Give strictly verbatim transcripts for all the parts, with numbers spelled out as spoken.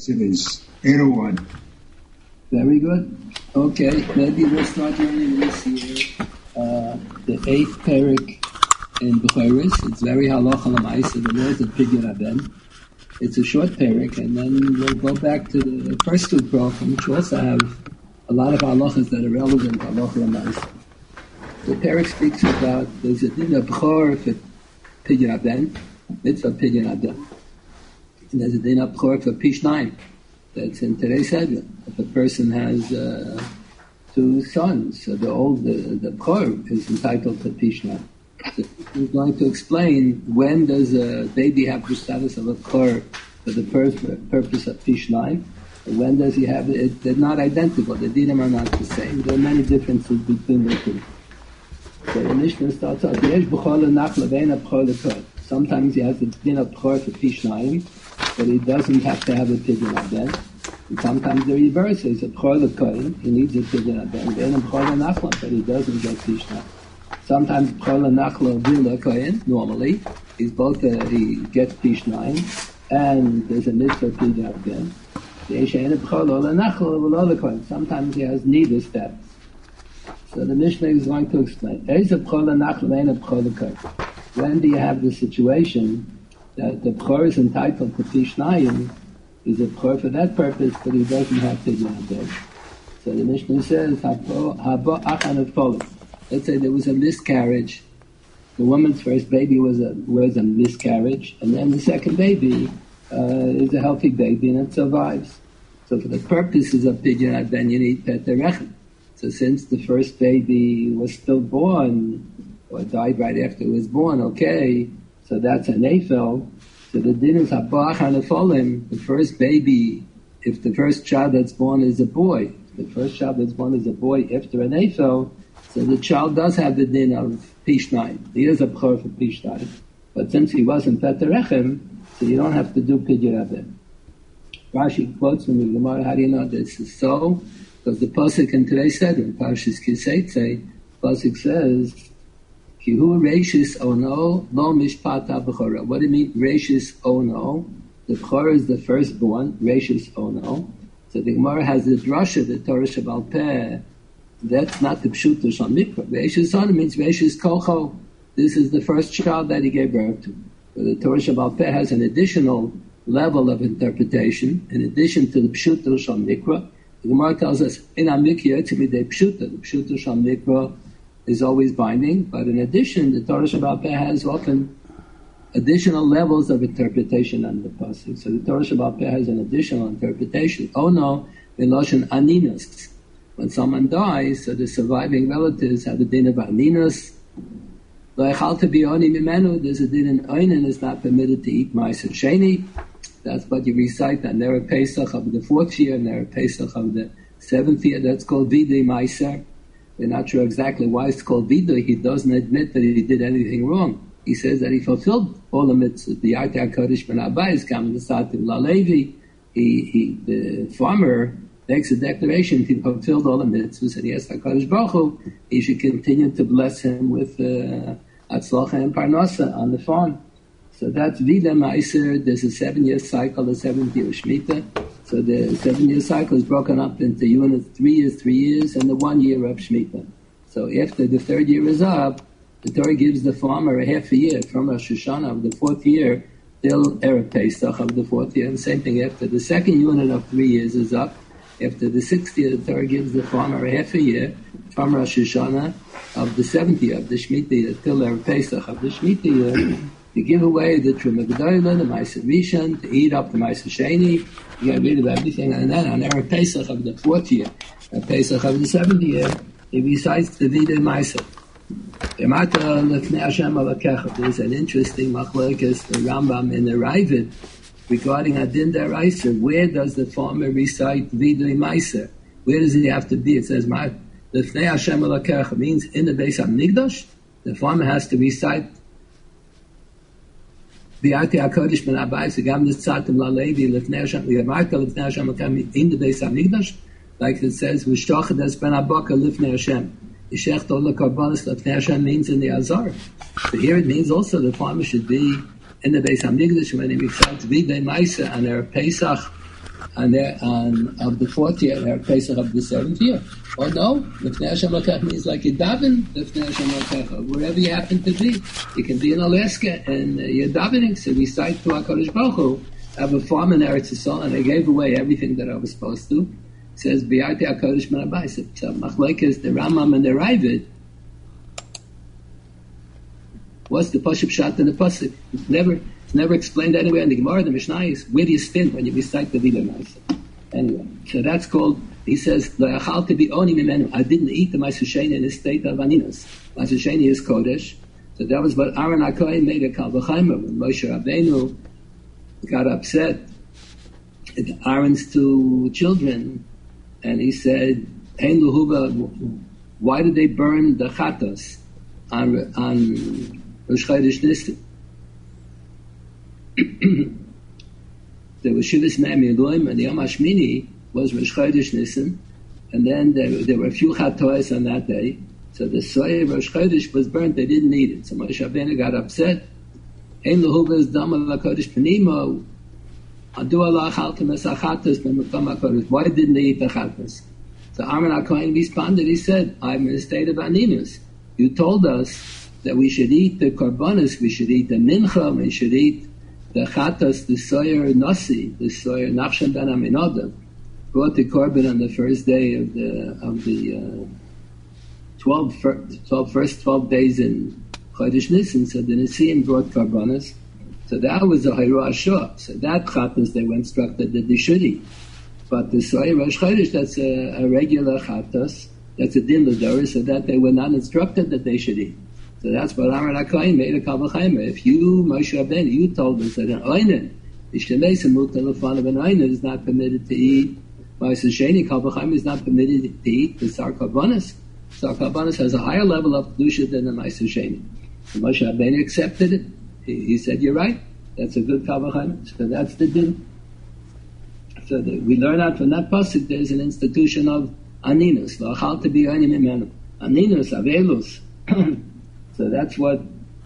Question is eight oh one. Very good. Okay, maybe we'll start learning this year uh, the eighth parak in Bechoros. It's very halacha l'maisa. The words of Pidyon Aben. It's a short parak, and then we'll go back to the first two prophets, which also have a lot of halachas that are relevant to halacha l'maisa. The parak speaks about there's a din of b'chor for Pidyon Aben, mitzvah Pidyon Aben, and there's a din of b'chor for Pishnayim. That's in today's Sedra. If a person has uh, two sons, so the old the, the b'chor is entitled to Pishnayim. So he's going to explain when does a baby have the status of a b'chor for the pur- purpose of Pishnayim, and when does he have it? They're not identical. The dinim are not the same. There are many differences between the two. So the Mishnah starts out, sometimes he has the din of b'chor for Pishnayim, but he doesn't have to have a Pidyon Aben. And sometimes the reverse is a b'chor l'kohen, he needs a Pidyon Aben, then a b'chor l'nachla, but he doesn't get Pishnayim. Sometimes b'chor l'nachla v'il l'kohen, normally, he's both, uh, he gets Pishnayim, and there's a mitzvah Pidyon Aben. Sometimes he has neither steps. So the Mishnah is going to explain. When do you have the situation that the b'chor is entitled to Pishnayim, he's a b'chor for that purpose, but he doesn't have Pidyon Aben. So the Mishnah says, let's say there was a miscarriage. The woman's first baby was a was a miscarriage, and then the second baby uh, is a healthy baby and it survives. So for the purposes of Pidyon Aben, you need Pet Rechem. So since the first baby was still born, or died right after it was born, okay, so that's an Eifel. So the din is Habach HaNefolim, the first baby, if the first child that's born is a boy, the first child that's born is a boy after an Eifel, so the child does have the din of Pishnayim. He is a b'chor for Pishnayim. But since he wasn't Pet Rechem, so you don't have to do Pidyon Aben. Rashi quotes from the Gemara, how do you know this is so? Because the pasuk in today's Seder, in Parshas Kiseitze, pasuk says, Kihu Reishis Ono Lo Mishpata B'chora. What do you mean Reishis Ono? The B'chora is the firstborn, Reishis Ono. So the Gemara has the drasha, the Torah Shabbal Peh. That's not the Pshuto Shal Mikra. Reishis Ono means Reishis Kolcho. This is the first child that he gave birth to. So the Torah Shabbal Peh has an additional level of interpretation, in addition to the Pshuto Shal Mikra. The Gemara tells us, in Amikya, to be the Pshuta. The Pshuta Shal Mikra is always binding, but in addition, the Torah Shabbal Peh has often additional levels of interpretation on the pasuk. So the Torah Shabbal Peh has an additional interpretation. Oh no, in Lashon Aninus. When someone dies, so the surviving relatives have a din of Aninus. There's a din in Oinen is not permitted to eat Ma'aser Sheni. That's what you recite on Ner Pesach of the fourth year, Ner Pesach of the seventh year. That's called Vidui Ma'aser. We're not sure exactly why it's called Vidui. He doesn't admit that he did anything wrong. He says that he fulfilled all the mitzvahs. The Yartei HaKodesh Ben Abayis Kam L'Sativ Lalevi. He, he, the farmer makes a declaration. He fulfilled all the mitzvahs, and he asks HaKodesh Baruch Hu, he should continue to bless him with uh, Atzlacha and Parnasa on the farm. So that's Vida Ma'aser. There's a seven-year cycle, a seventh-year Shemitah. So the seven-year cycle is broken up into units, three years, three years, and the one year of Shemitah. So after the third year is up, the Torah gives the farmer a half a year from Rosh Hashanah of the fourth year till Erev Pesach of the fourth year. And same thing after the second unit of three years is up. After the sixth year, the Torah gives the farmer a half a year from Rosh Hashanah of the seventh year of the Shemitah year till Erev Pesach of the Shemitah year. To give away the Truma Gedolah, the Ma'aser Rishon, to eat up the Ma'aser Sheni, you get rid of everything, and then on Erev Pesach of the fourth year, Erev Pesach of the seventh year, he recites the Vidui Ma'aser. There's an interesting machlokes, the Rambam in the Ravid, regarding Adin Daraisa. Where does the farmer recite Vidui Ma'aser? Where does he have to be? It says, Lefnei Hashem Elokecha means in the Beis HaMikdash, the farmer has to recite the Yartei HaKodesh Ben Abayis Gam L'Tzatim Lalevi Lefnei Hashem L'Yamarta Lefnei Hashem in the Beis HaMikdash, like it says V'shtochad Es Ben Abaka Lefnei Hashem Yishech Tol LeKarbanos Lefnei Hashem means in the Azar. So here it means also the farmer should be in the Beis HaMikdash when he recites Vidui Ma'aser on Erev Pesach on their, on, of the fourth year, their Pesach of the seventh year. Or no, Lifnei Hashem Elokecha means like you daven Lifnei Hashem Elokecha, wherever you happen to be. You can be in Alaska and uh, you're davening, so we cite to HaKadosh Baruch Hu. I have a farm in Eretz Yisrael, and I gave away everything that I was supposed to. It says, B'yarti HaKadosh Min HaBayis. So Machlekes, the Rambam and the Ravid, what's the Pashup Shat and the Pasuk? It's never, it's never explained anywhere in the Gemara, the Mishnah is, where do you stand when you recite the Vida Maisa? Anyway, so that's called, he says, Lo yachalti bi'oni mimenu. I didn't eat the Ma'aser Sheni in a state of Aninos. Ma'aser Sheni is Kodesh. So that was what Aaron HaKohen made a Kal V'chaimer. When Moshe Rabbeinu got upset at Aaron's two children, and he said, Hein Luhuva, why did they burn the Chatos on, on Rosh Chodesh Nisan? There was Shivas Me'am Yeluim, and the Yom HaShmini was Rosh Chodesh Nisan, and then there, there were a few Chatos on that day, so the soy of Rosh Chodesh was burnt, they didn't eat it. So Moshe Rabbeinu got upset. Ein Luhuva is Dama LaKodesh Panimo, Adu Allah Chaltem Es HaChatos B'Makom HaKodesh. Why didn't they eat the Chatos? So Aaron HaKohen responded, he said, I'm in a state of Aninus. You told us that we should eat the Korbanos, we should eat the Mincha, we should eat the Chatos, the Soyer Nasi, the Soyer Nachshon Ben Aminadav, brought the Korban on the first day of the of the uh, twelve, twelve, first twelve days in Chodesh Nisan. So the Nesiim brought Korbanos. So that was a Hayru Ashur. So that Chatos they were instructed that they should eat. But the Soyer Rosh Chodesh, that's a, a regular Chatos, that's a Din L'Dorah, so that they were not instructed that they should eat. So that's what Aaron HaKohen made a Kal V'chaimer. If you, Moshe Rabbeinu, you told us that an Oinen, Ishtanei Mutar L'fanav, an Oinen is not permitted to eat. Ma'aser Sheni, Kal V'chaimer is not permitted to eat the Sar Karbanos. Sar Karbanos has a higher level of Kedusha than the Ma'aser Sheni. So Moshe Rabbeinu accepted it. He, he said, you're right. That's a good Kal V'chaimer. So that's the din. So the, we learn out from that pasuk there's an institution of Aninus. L'achal to be Oinim Imenu. Aninus, Avelus. So that's what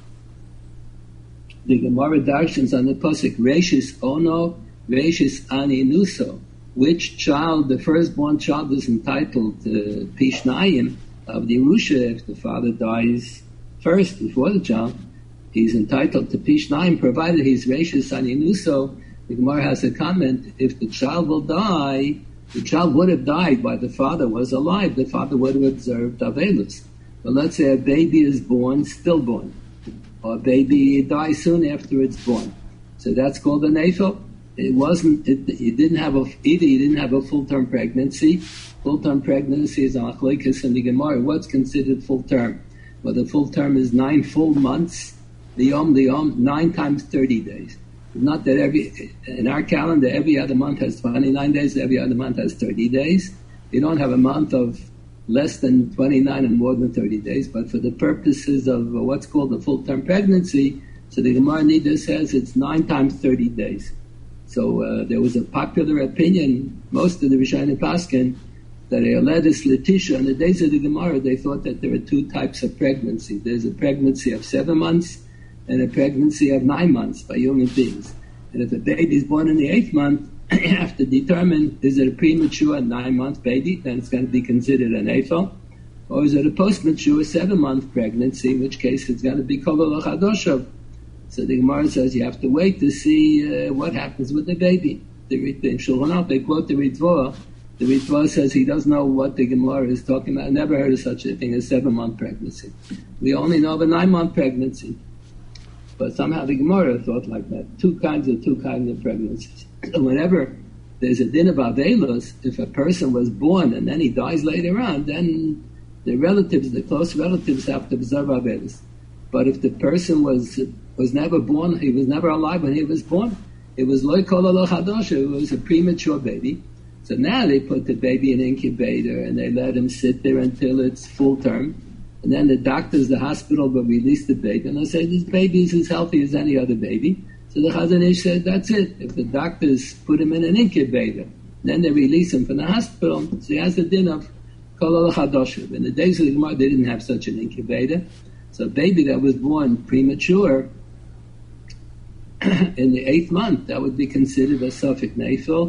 the Gemara darshans on the pasuk. Reishis Ono, Reishis Ani Nuso. Which child, the firstborn child, is entitled to Pishnayim of the Yerusha if the father dies first before the child? He's entitled to Pishnayim provided he's Reishis Ani Nuso. The Gemara has a comment: if the child will die, the child would have died while the father was alive. The father would have observed Avelus. But let's say a baby is born, stillborn, or a baby dies soon after it's born. So that's called an Eifel. It wasn't, it, it didn't have a, either he didn't have a full-term pregnancy. Full-term pregnancy is on Achlekes in the Gemara. What's considered full-term? Well, the full term is nine full months. The Yom, the Yom, nine times thirty days. Not that every, in our calendar, every other month has twenty-nine days, every other month has thirty days. You don't have a month of less than twenty-nine and more than thirty days, but for the purposes of what's called a full-term pregnancy, so the Gemara Nida says it's nine times thirty days. So uh, there was a popular opinion, most of the Rishonim Paskin, that a Eledis Letisha, in the days of the Gemara, they thought that there were two types of pregnancy. There's a pregnancy of seven months and a pregnancy of nine months by human beings. And if a baby is born in the eighth month, you have to determine, is it a premature nine-month baby, then it's going to be considered an Eifel, or is it a post-mature seven-month pregnancy, in which case it's going to be Kol Chadoshav. So the Gemara says you have to wait to see uh, what happens with the baby. The, the Shulchan Aruch, they quote the Ritva. The Ritva says he doesn't know what the Gemara is talking about. I never heard of such a thing as seven-month pregnancy. We only know of a nine-month pregnancy. But somehow the Gemara thought like that. Two kinds of two kinds of pregnancies. So whenever there's a din of Avelus, if a person was born and then he dies later on, then the relatives, the close relatives, have to observe Avelus. But if the person was was never born, he was never alive when he was born, it was loy kol alo chadosha, it was a premature baby. So now they put the baby in an incubator and they let him sit there until it's full term. And then the doctors, the hospital will release the baby and they'll say, this baby is as healthy as any other baby. So the Chazon Ish said, that's it. If the doctors put him in an incubator, then they release him from the hospital, so he has the din of kol alo chadosha. In the days of the Gemara, they didn't have such an incubator. So a baby that was born premature in the eighth month, that would be considered a Suffolk Neifel,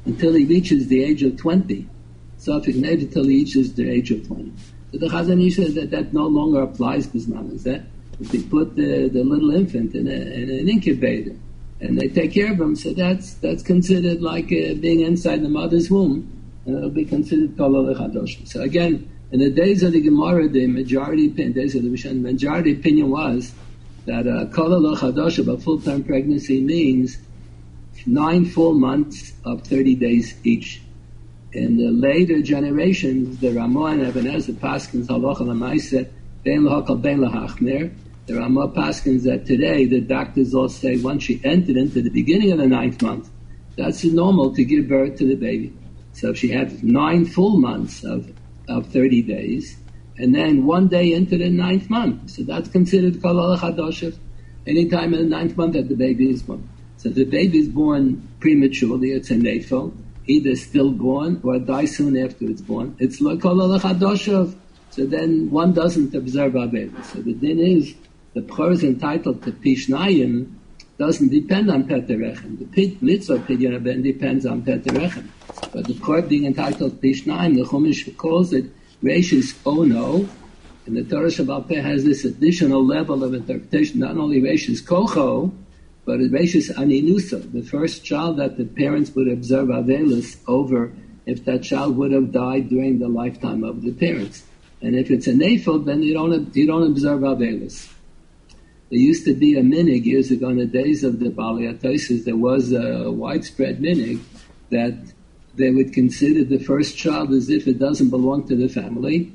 until he reaches the age of twenty. Safek Neder until he reaches the age of twenty. So the Chazon Ish says that that no longer applies to Zman. That if they put the, the little infant in, a, in an incubator and they take care of him, so that's that's considered like uh, being inside the mother's womb, and it'll be considered Kol Chadosh. So again, in the days of the Gemara, the majority opinion, days of the Mishnah, the majority opinion was that uh, Kol Chadosh, a full-term pregnancy, means nine full months of thirty days each. In the later generations, the Ramah and Eben Ezra paskins halacha l'maaseh bein lahakal bein lahachmer. The Ramah paskins that today the doctors all say once she entered into the beginning of the ninth month, that's normal to give birth to the baby. So if she had nine full months of of thirty days, and then one day into the ninth month, so that's considered kol chadoshev. Anytime in the ninth month that the baby is born. So if the baby is born prematurely, it's a nefel, either stillborn or die soon after it's born. It's like kol chadoshev. So then one doesn't observe Aveda. So the din is the Bchor is entitled to Pishnayim doesn't depend on Peterechem. The pit, mitzvah Pidyon Ben depends on Peterechem. But the Bchor being entitled to Pishnayim, the Chumash calls it Reishis Ono, and the Torah Shabbat Peh has this additional level of interpretation, not only Reishis Kocho, but Reishis Aninusa, the first child that the parents would observe Avelis over if that child would have died during the lifetime of the parents. And if it's a nefel, then you don't you don't observe Avelis. There used to be a minig years ago in the days of the Baalei HaTosfos. There was a widespread minig that they would consider the first child as if it doesn't belong to the family,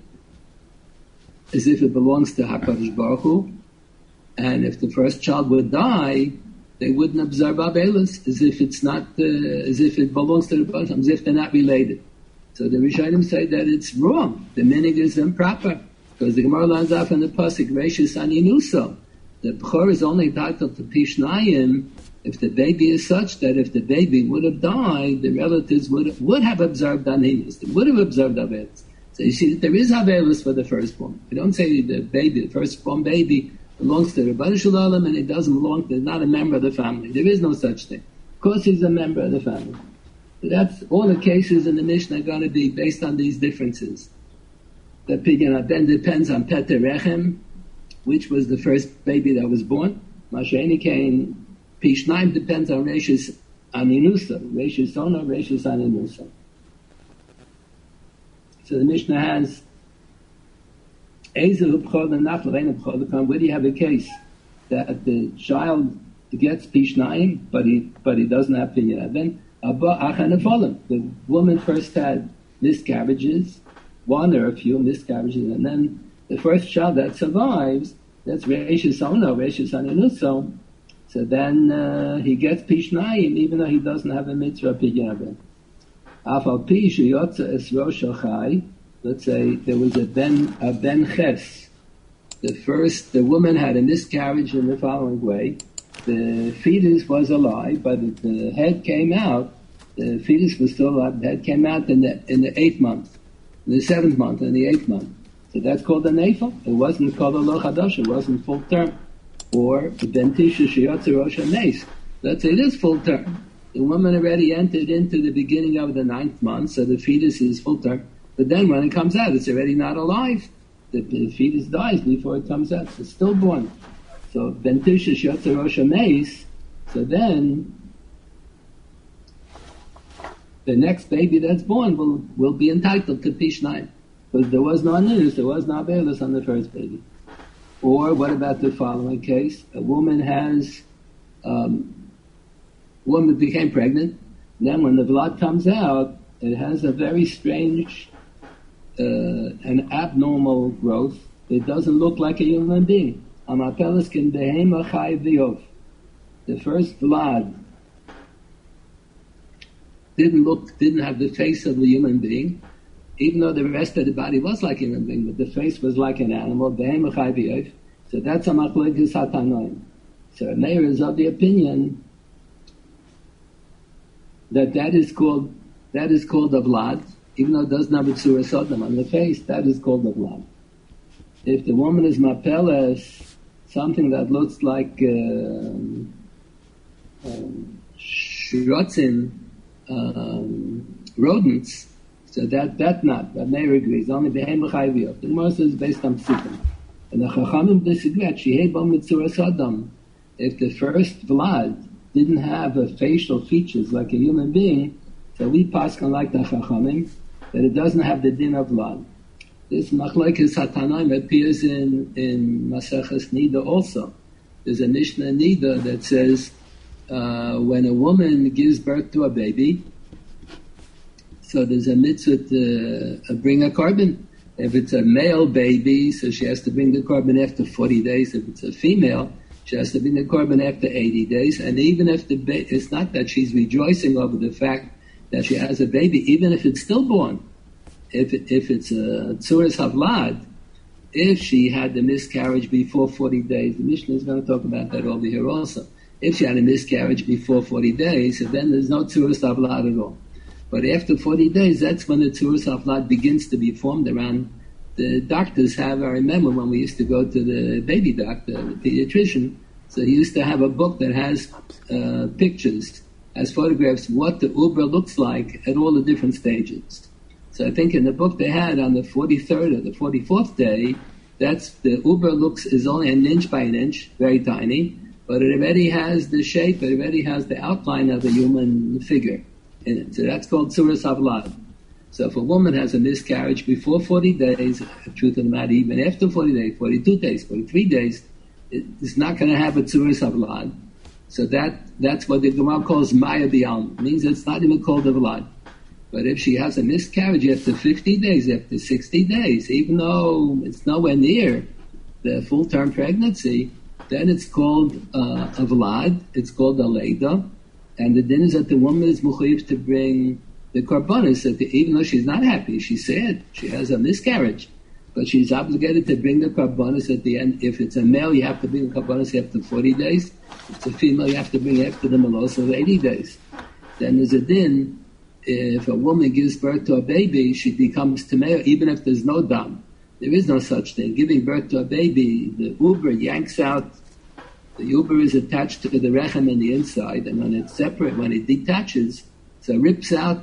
as if it belongs to HaKadosh Baruch Hu, and if the first child would die, they wouldn't observe Avelis, as if it's not, uh, as if it belongs to the Baruch Hu, as if they're not related. So the Rishonim say that it's wrong. The minig is improper, because the Gemara learns out from the pasuk Reishis Aninuso. The Bchor is only entitled to Pishnayim if the baby is such that if the baby would have died, the relatives would would have observed Aninus. They would have observed Avelis. So you see that there is Avelis for the firstborn. We don't say the baby, the firstborn baby belongs to the Rebbeinu Shalom and it doesn't belong to, not a member of the family. There is no such thing. Of course he's a member of the family. So that's all the cases in the Mishnah are going to be based on these differences. The Pidyon Ben depends on Peter Rechem, which was the first baby that was born. Masha'eni Kain, Pishnaim depends on Reishis Aninusa, Reishis Ona, Reishis Aninusa. So the Mishnah has Ezel B'chol and Nachal Ein B'chol. Where do you have a case that the child gets Pishnaim, but he but he doesn't have Pidyon Ben? Abba Achan Efolim. The woman first had miscarriages, one or a few miscarriages, and then the first child that survives, that's Reishis Ono, Reishis Aninuso. So then uh, he gets Pishnayim, even though he doesn't have a mitzvah Pidyon Ben. Afal Pi Sheyotza Es Rosh Chai. Let's say there was a Ben a Ben Ches. The first, the woman had a miscarriage in the following way: the fetus was alive, but the head came out. The fetus was still alive. The head came out in the in the eighth month, in the seventh month, in the eighth month. So that's called a nefel. It wasn't called a lo chadash. It wasn't full term. Or the ben tisha sheyotze rosh hameis. Let's say it is full term. The woman already entered into the beginning of the ninth month, so the fetus is full term. But then when it comes out, it's already not alive. The, the fetus dies before it comes out. It's stillborn. So ben tisha sheyotze rosh hameis. So then the next baby that's born will will be entitled to Pishnayim. Because there was no Aninus, there was no Avelis on the first baby. Or what about the following case? A woman has, um, woman became pregnant, and then when the blood comes out, it has a very strange, uh, an abnormal growth. It doesn't look like a human being. Amapeliskin behema chai v'yov. The first blood didn't look, didn't have the face of a human being, even though the rest of the body was like a human being, but the face was like an animal. So that's a machlokes hatanoim. So Meir is of the opinion that that is called that is called a vlad, even though it doesn't have a tzura sodom on the face. That is called a vlad. If the woman is mapeles, something that looks like um, um, shrotzin, um, rodents, so that that not. But Meir agrees. Only behem l'chayviyot. The Gemara says based on psukim. And the Chachamim disagree. Shehei mitzuras adam. If the first Vlad didn't have a facial features like a human being, so we pass on like the Chachamim that it doesn't have the din of Vlad. This machlekes hatanaim appears in in Maseches Nida also. There's a Mishnah Nida that says uh, when a woman gives birth to a baby, so there's a mitzvah to uh, bring a carbon. If it's a male baby, so she has to bring the carbon after forty days. If it's a female, she has to bring the carbon after eighty days. And even if the ba- it's not that she's rejoicing over the fact that she has a baby, even if it's stillborn, if it, if it's a tzuras havlad, if she had the miscarriage before forty days, the Mishnah is going to talk about that over here also. If she had a miscarriage before forty days, so then there's no tzuras havlad at all. But after forty days, that's when the tzuras havlad begins to be formed around. The doctors have, I remember when we used to go to the baby doctor, the pediatrician, so he used to have a book that has uh, pictures, has photographs, what the uber looks like at all the different stages. So I think in the book they had on the forty-third or the forty-fourth day, that's the uber looks is only an inch by an inch, very tiny, but it already has the shape, it already has the outline of a human figure in it. So that's called tzuras havlad. So if a woman has a miscarriage before forty days, the truth of the matter, even after forty days, forty-two days, forty-three days, it's not going to have a tzuras havlad. So that that's what the Gemara calls maya b'alma. It means it's not even called a vlad. But if she has a miscarriage after fifty days, after sixty days, even though it's nowhere near the full-term pregnancy, then it's called uh, a vlad, it's called a leida, and the din is that the woman is mechuyev to bring the korbanos, that the, even though she's not happy, she's sad, she has a miscarriage, but she's obligated to bring the korbanos at the end. If it's a male, you have to bring the korbanos after forty days. If it's a female, you have to bring after the malos of eighty days. Then there's a din. If a woman gives birth to a baby, she becomes tamei, even if there's no dam. There is no such thing. Giving birth to a baby, the uber yanks out, the uber is attached to the rechem on the inside, and when it's separate, when it detaches, so it rips out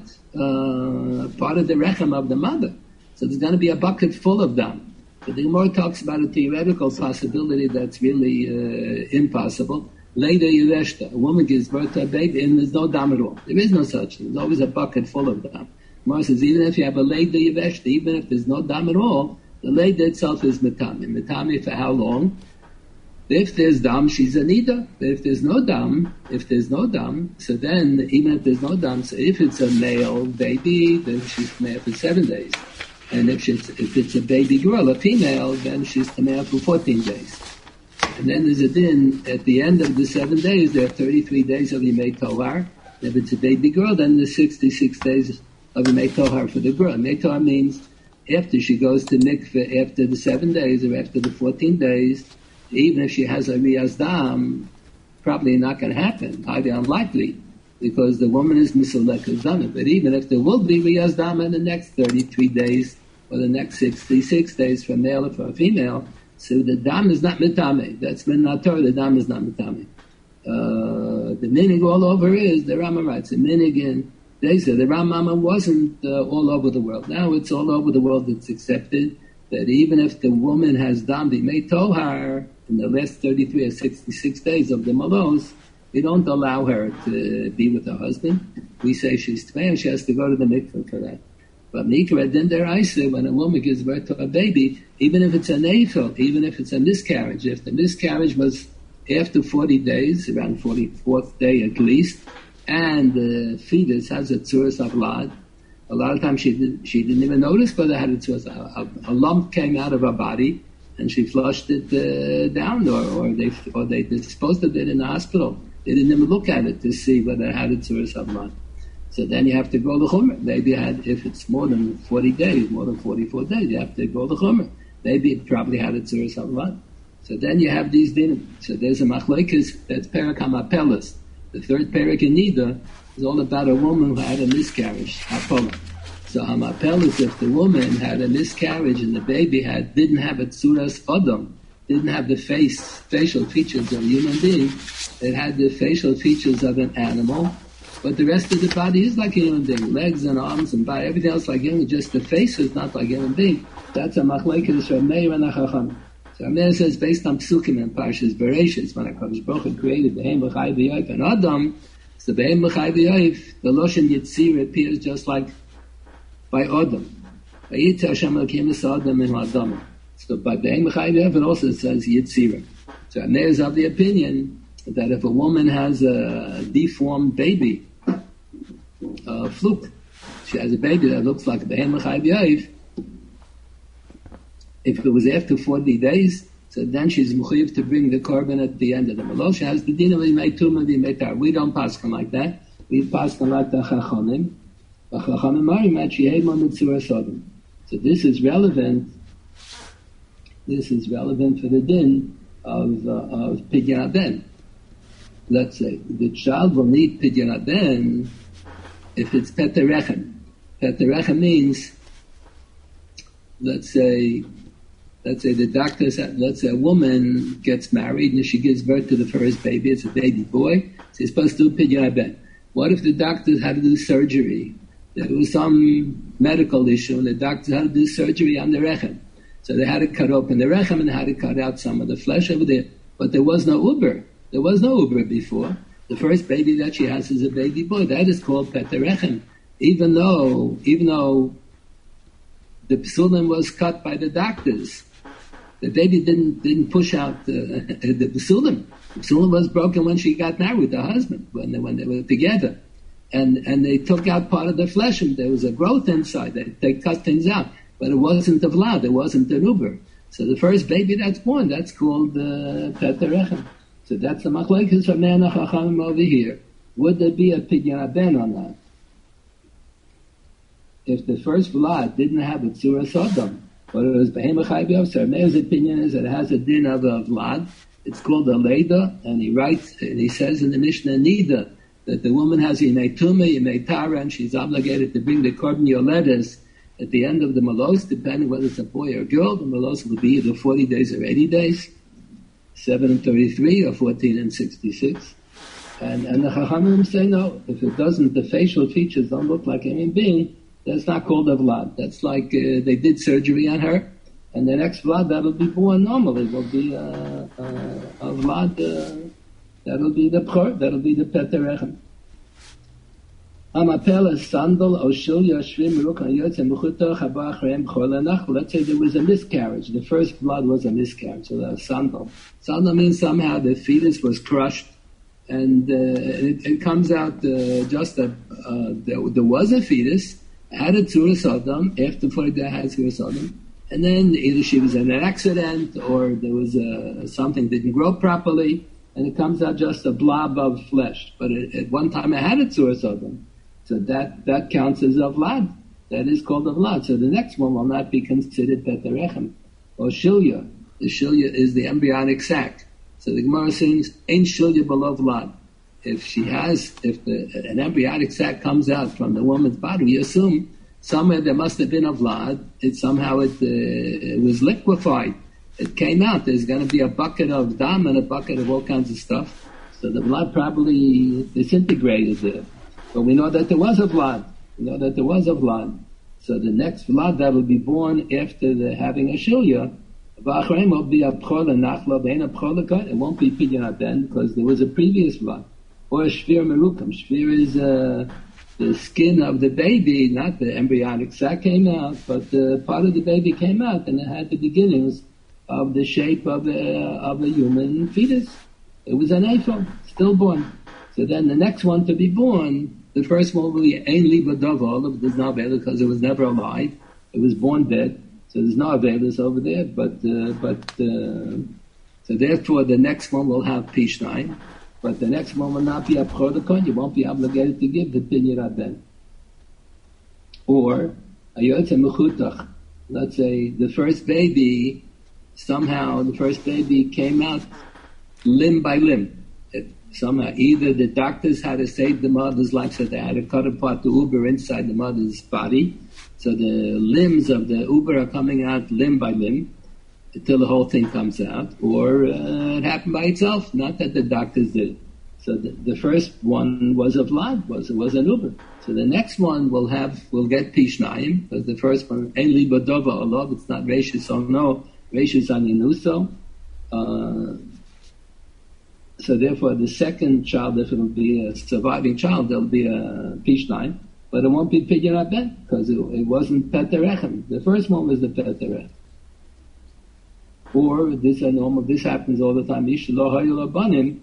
uh, part of the rechem of the mother. So there's going to be a bucket full of dam. But the Gemara talks about a theoretical possibility that's really uh, impossible. Later, Yeveshta, a woman gives birth to a baby and there's no dam at all. There is no such thing. There's always a bucket full of dam. Gemara says, even if you have a Later Yeveshta, even if there's no dam at all, the Later itself is Metami. Metami for how long? If there's dam, she's a nida. But if there's no dam, if there's no dam, so then, even if there's no dam, so if it's a male baby, then she's tamei for seven days. And if it's, if it's a baby girl, a female, then she's tamei for fourteen days. And then there's a din, at the end of the seven days, there are thirty-three days of Yimei Tohar. If it's a baby girl, then there's sixty-six days of Yimei Tohar for the girl. Yimei Tohar means after she goes to mikveh, after the seven days or after the fourteen days, even if she has a Riyaz Dam, probably not going to happen, highly unlikely, because the woman is Misalek Dam. But even if there will be Riyaz Dam in the next thirty-three days or the next sixty-six days for a male or for a female, so the dam is not mitame. That's min nator. The dam is not mitame. Uh, the minig all over is the Rama writes. The minig in they say the Ramama wasn't uh, all over the world. Now it's all over the world. It's accepted that even if the woman has dam b'mei tohar in the last thirty-three or sixty-six days of the malos, we don't allow her to be with her husband. We say she's tamei and she has to go to the mikveh for that. But Mikra then there I say when a woman gives birth to a baby, even if it's a nefil, even if it's a miscarriage, if the miscarriage was after forty days, around forty-fourth day at least, and the fetus has a tzuras havlad, a lot of times she didn't, she didn't even notice whether it had a tzuras. A, a, a lump came out of her body and she flushed it uh, down, or, or they or they disposed of it in the hospital. They didn't even look at it to see whether it had a tzuras havlad. So then you have to go the chumrah. Maybe had, if it's more than forty days, more than forty-four days, you have to go the chumrah. Maybe it probably had a tzuras havlad. So then you have these dinim. So there's a machlekes, that's perak hamapelas. The third perak in Nida is all about a woman who had a miscarriage, hapola. So hamapelas, if the woman had a miscarriage and the baby had didn't have a tzuras adam, didn't have the face, facial features of a human being, it had the facial features of an animal, but the rest of the body is like a human being. Legs and arms and body, everything else like human, just the face is not like a human being. That's a machlekes from Meir and Chacham. So Meir says, based on Psukim and Parshas Bereshis, when HaKadosh Baruch Hu created the Behem B'chai B'yoif and Adam, so the Behem B'chai B'yoif, the Loshen Yitzir appears just like by Adam. Vayitzer Hashem Elokim es Adam in Adam. So by Behem B'chai B'yoif it also says Yitzir. So Meir is of the opinion that if a woman has a deformed baby, a fluke, she has a baby that looks like a Behem B'chai B'yoif, if it was after forty days, so then she's mechuyev to bring the korban at the end of the malol. She has the din of imei tumah v'imei. We don't pass them like that. We pass them like the chachamim. The chachamim marim at shehema mitzvah sodom. So this is relevant. This is relevant for the din of uh, of pidyon ben. Let's say the child will need pidyon ben if it's peterechem. Peterechem means, let's say. Let's say the doctor said, let's say a woman gets married and she gives birth to the first baby, it's a baby boy, so he's supposed to do pidyon ben. What if the doctors had to do surgery? There was some medical issue and the doctors had to do surgery on the rechem. So they had to cut open the rechem and they had to cut out some of the flesh over there. But there was no uber. There was no uber before. The first baby that she has is a baby boy. That is called peterechem. Even though, even though the psulim was cut by the doctors, the baby didn't didn't push out the the psulim. The psulim was broken when she got married with her husband, when they, when they were together, and and they took out part of the flesh, and there was a growth inside. They they cut things out, but it wasn't a vlad, it wasn't an uber. So the first baby that's born, that's called uh, peterechem. So that's the machlekes from Meir and Chachamim over here. Would there be a pidyon ben on that? If the first vlad didn't have a tzura sodom, but it was Behem B'chai B'yoif, so Meir's opinion is that it has a din of a vlad. It's called a leda, and he writes, and he says in the Mishnah Nida that the woman has yimei tumah, yimei tara, and she's obligated to bring the korban yoledes at the end of the malos, depending whether it's a boy or a girl. The malos will be either forty days or eighty days, seven and thirty-three, or fourteen and sixty-six. And, and the Chachamim say no, if it doesn't, the facial features don't look like a human being, that's not called a vlad. That's like uh, they did surgery on her, and the next vlad that'll be born normally will be uh, uh, a vlad. Uh, that'll be the pchor. That'll be the peterechem. Amapela sandal oshilya shvim rukan yotze mechuta chaba achrayim b'chol lenach. Let's say there was a miscarriage. The first blood was a miscarriage. So that was sandal. Sandal means somehow the fetus was crushed, and uh, it, it comes out uh, just that uh, there, there was a fetus. Had a tzura sodom, after forty days had a tzura sodom, and then either she was in an accident or there was a, something didn't grow properly, and it comes out just a blob of flesh. But it, at one time it had a tzura sodom, so that, that counts as a vlad. That is called a vlad. So the next one will not be considered peterechem or shilya. The shilya is the embryonic sac. So the Gemara says, ain't shilya below vlad. If she has, if the, an embryonic sac comes out from the woman's body, we assume somewhere there must have been a vlad. It somehow it, uh, it was liquefied. It came out. There's going to be a bucket of dam and a bucket of all kinds of stuff. So the vlad probably disintegrated there. But we know that there was a vlad. We know that there was a vlad. So the next vlad that will be born after the having a shilya, will be a pchol and nachla, bein a pchol. It won't be pidyon ben because there was a previous vlad. Or shvir merukam. Shvir is uh, the skin of the baby, not the embryonic sac came out, but the part of the baby came out, and it had the beginnings of the shape of a, of a human fetus. It was an ephod, stillborn. So then the next one to be born, the first one will be ein liba dovol, there's no availus because it was never alive. It was born dead, so there's no availus over there. But uh, but uh, so therefore the next one will have pishnayim. But the next one will not be a prodikon, you won't be obligated to give the pidyon ben. Or, a yotze mechutach. Let's say the first baby, somehow the first baby came out limb by limb. It, somehow either the doctors had to save the mother's life, so they had to cut apart the uber inside the mother's body. So the limbs of the uber are coming out limb by limb until the whole thing comes out, or uh, it happened by itself, not that the doctors did it. So the, the first one was of Lad, was was an Uber. So the next one will have will get Pishnayim, because the first one Ein Li Badova Olav, it's not Reishis or no Reishis Aninuso. Uh, so therefore, the second child, if it will be a surviving child, there'll be a Pishnayim, but it won't be Pidyon Aben because it, it wasn't Peterechem. The first one was the Peterech. Or this is normal. This happens all the time. Isha lo hayul abanim.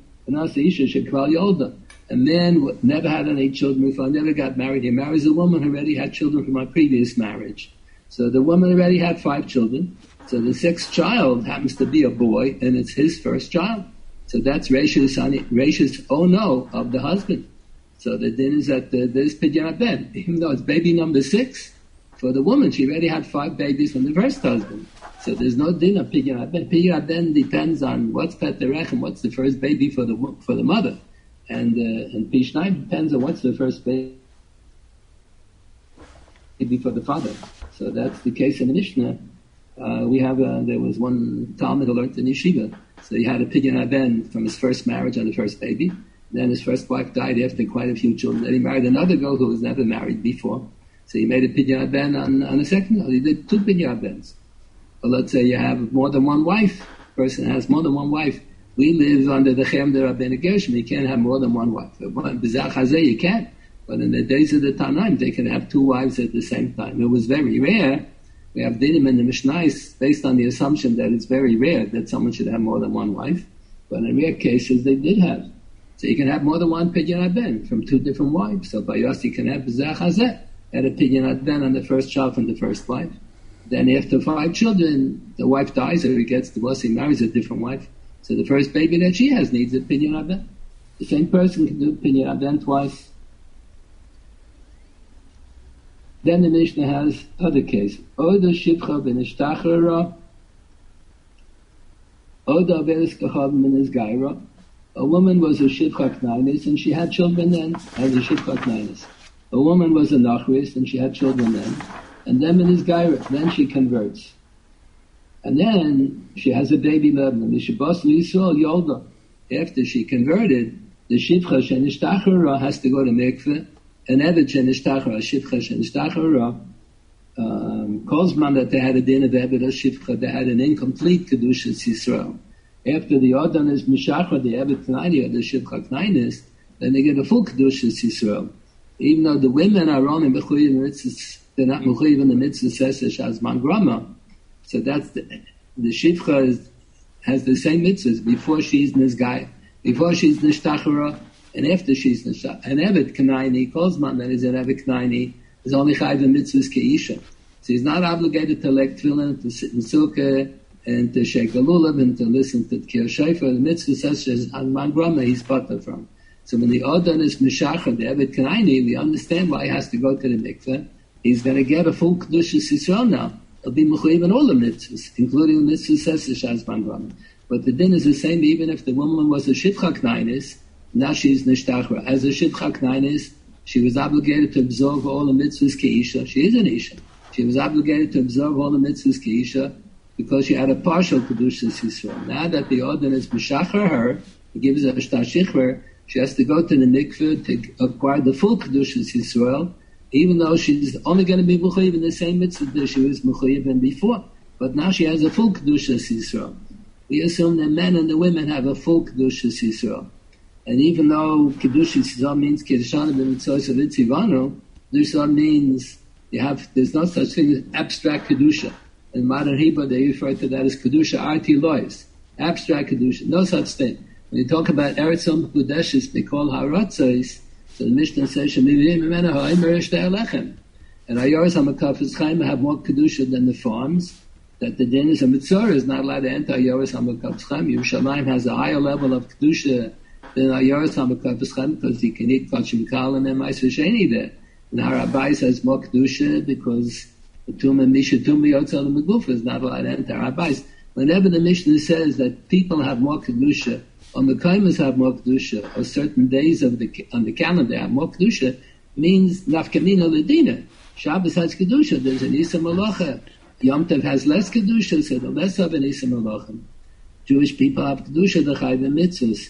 A man never had any children before, never got married. He marries a woman who already had children from a previous marriage. So the woman already had five children. So the sixth child happens to be a boy, and it's his first child. So that's Reishis, Reishis oh no, of the husband. So the din is that the, there's Pidyon Aben. Even though it's baby number six, for the woman, she already had five babies from the first husband. So there's no din of Pidyon Aben. Pidyon Aben depends on what's Peterech and what's the first baby for the for the mother. And uh, and Pishnayim depends on what's the first baby for the father. So that's the case in the Mishnah. Uh, we have, a, there was one Talmud who learned in Yeshiva. So he had a Pidyon Aben from his first marriage and the first baby. Then his first wife died after quite a few children. Then he married another girl who was never married before. So he made a Pidyon Aben on, on a second girl. He did two Pidyon Abens. But let's say you have more than one wife. Person has more than one wife. We live under the Chem de Rabbeinu Gershom. You can't have more than one wife. B'zach hazeh you can't. But in the days of the Tanaim, they could have two wives at the same time. It was very rare. We have dinim in the Mishnais based on the assumption that it's very rare that someone should have more than one wife. But in rare cases, they did have. So you can have more than one Pidyon Aben from two different wives. So by Yossi, you can have b'zach hazeh. Had a Pidyon Aben on the first child from the first wife. Then after five children, the wife dies or he gets divorced, he marries a different wife. So the first baby that she has needs a Pidyon Aben. The same person can do Pidyon Aben twice. Then the Mishnah has other case. Oda shivcha v'nishtachara, Oda averis kachav minis gaira. A woman was a shivcha knainis and she had children then as a shivcha knainis. A woman was a nachris and she had children then. And then minis gaira, then she converts. And then she has a baby Lebanon. Mishabas Yisrael Yolda. After she converted, the shivcha shenishtachara has to go to mikveh. And Evet shenishtachara, shivcha shenishtachara, um, calls man that they had a din of Evet or shivcha, they had an incomplete kedushas Yisrael. After the Odon is mishachar, the Evet Knaini or the shivcha Knainis, then they get a full kedushas Yisrael. Even though the women are only mechuyev in mitzvahs, they're not mechuyev in the mitzvah sesesh as man grama. So that's the, the shivcha is, has the same mitzvahs before she's nizgai, before she's nishtachara, and after she's nishtachara. An evet k'naini, calls man that is an evet k'naini, is only chayv in mitzvahs ke'isha. So he's not obligated to elect tefillin, to sit in sukkah, and to shake a lulav, and to listen to Tkir Shofar. The mitzvah such as on man grama, he's butter from. So when the Odon is mishachar, the evet k'naini, we understand why he has to go to the mikveh. He's going to get a full kedushas Yisrael now. He'll be mechuyev in all the mitzvahs, including the mitzvah says Shas Bangram. But the din is the same even if the woman was a shivcha knainis, now she's nishtachra. As a shivcha knainis, she was obligated to absorb all the mitzvahs keisha. She is an isha. She was obligated to absorb all the mitzvahs keisha because she had a partial kedushas Yisrael. Now that the Odin is mishachar her, he gives her a shtashichver, she has to go to the mikveh to acquire the full kedushas Yisrael, even though she's only going to be mechuyev in the same mitzvah that she was mechuyev in before. But now she has a full kedushas Yisrael. We assume the men and the women have a full kedushas Yisrael. And even though kedushas Yisrael means kedushan b'mitzvos of itzivanu, Kedusha means you have, there's no such thing as abstract kedusha. In modern Hebrew, they refer to that as kedusha arti lois, abstract kedusha. No such thing. When you talk about Eretz Mekudeshes, they call haratzos. So the Mishnah says, "Shemivim imena ha'imerish te'alechem." And Ayoros HaMekafes Chaim have more kedusha than the farms. That the din is a mitzvah is not allowed to enter Ayoros HaMekafes Chaim. Yerushalayim has a higher level of kedusha than Ayoros HaMekafes Chaim because you can eat kachim kalim and ma'aser sheni there. And Har HaBayis has more kedusha because the tum and misha tum b'yotzal megufa is not allowed to enter Har HaBayis. Whenever the Mishnah says that people have more kedusha, or Mekaymas have more kedusha, or certain days of the on the calendar have more kedusha, means nafkamina ledina. Shabbos has kedusha. There's an isa malacha. Yom Tov has less kedusha, so the less of an isa malacha. Jewish people have kedusha. The chayv mitzvahs.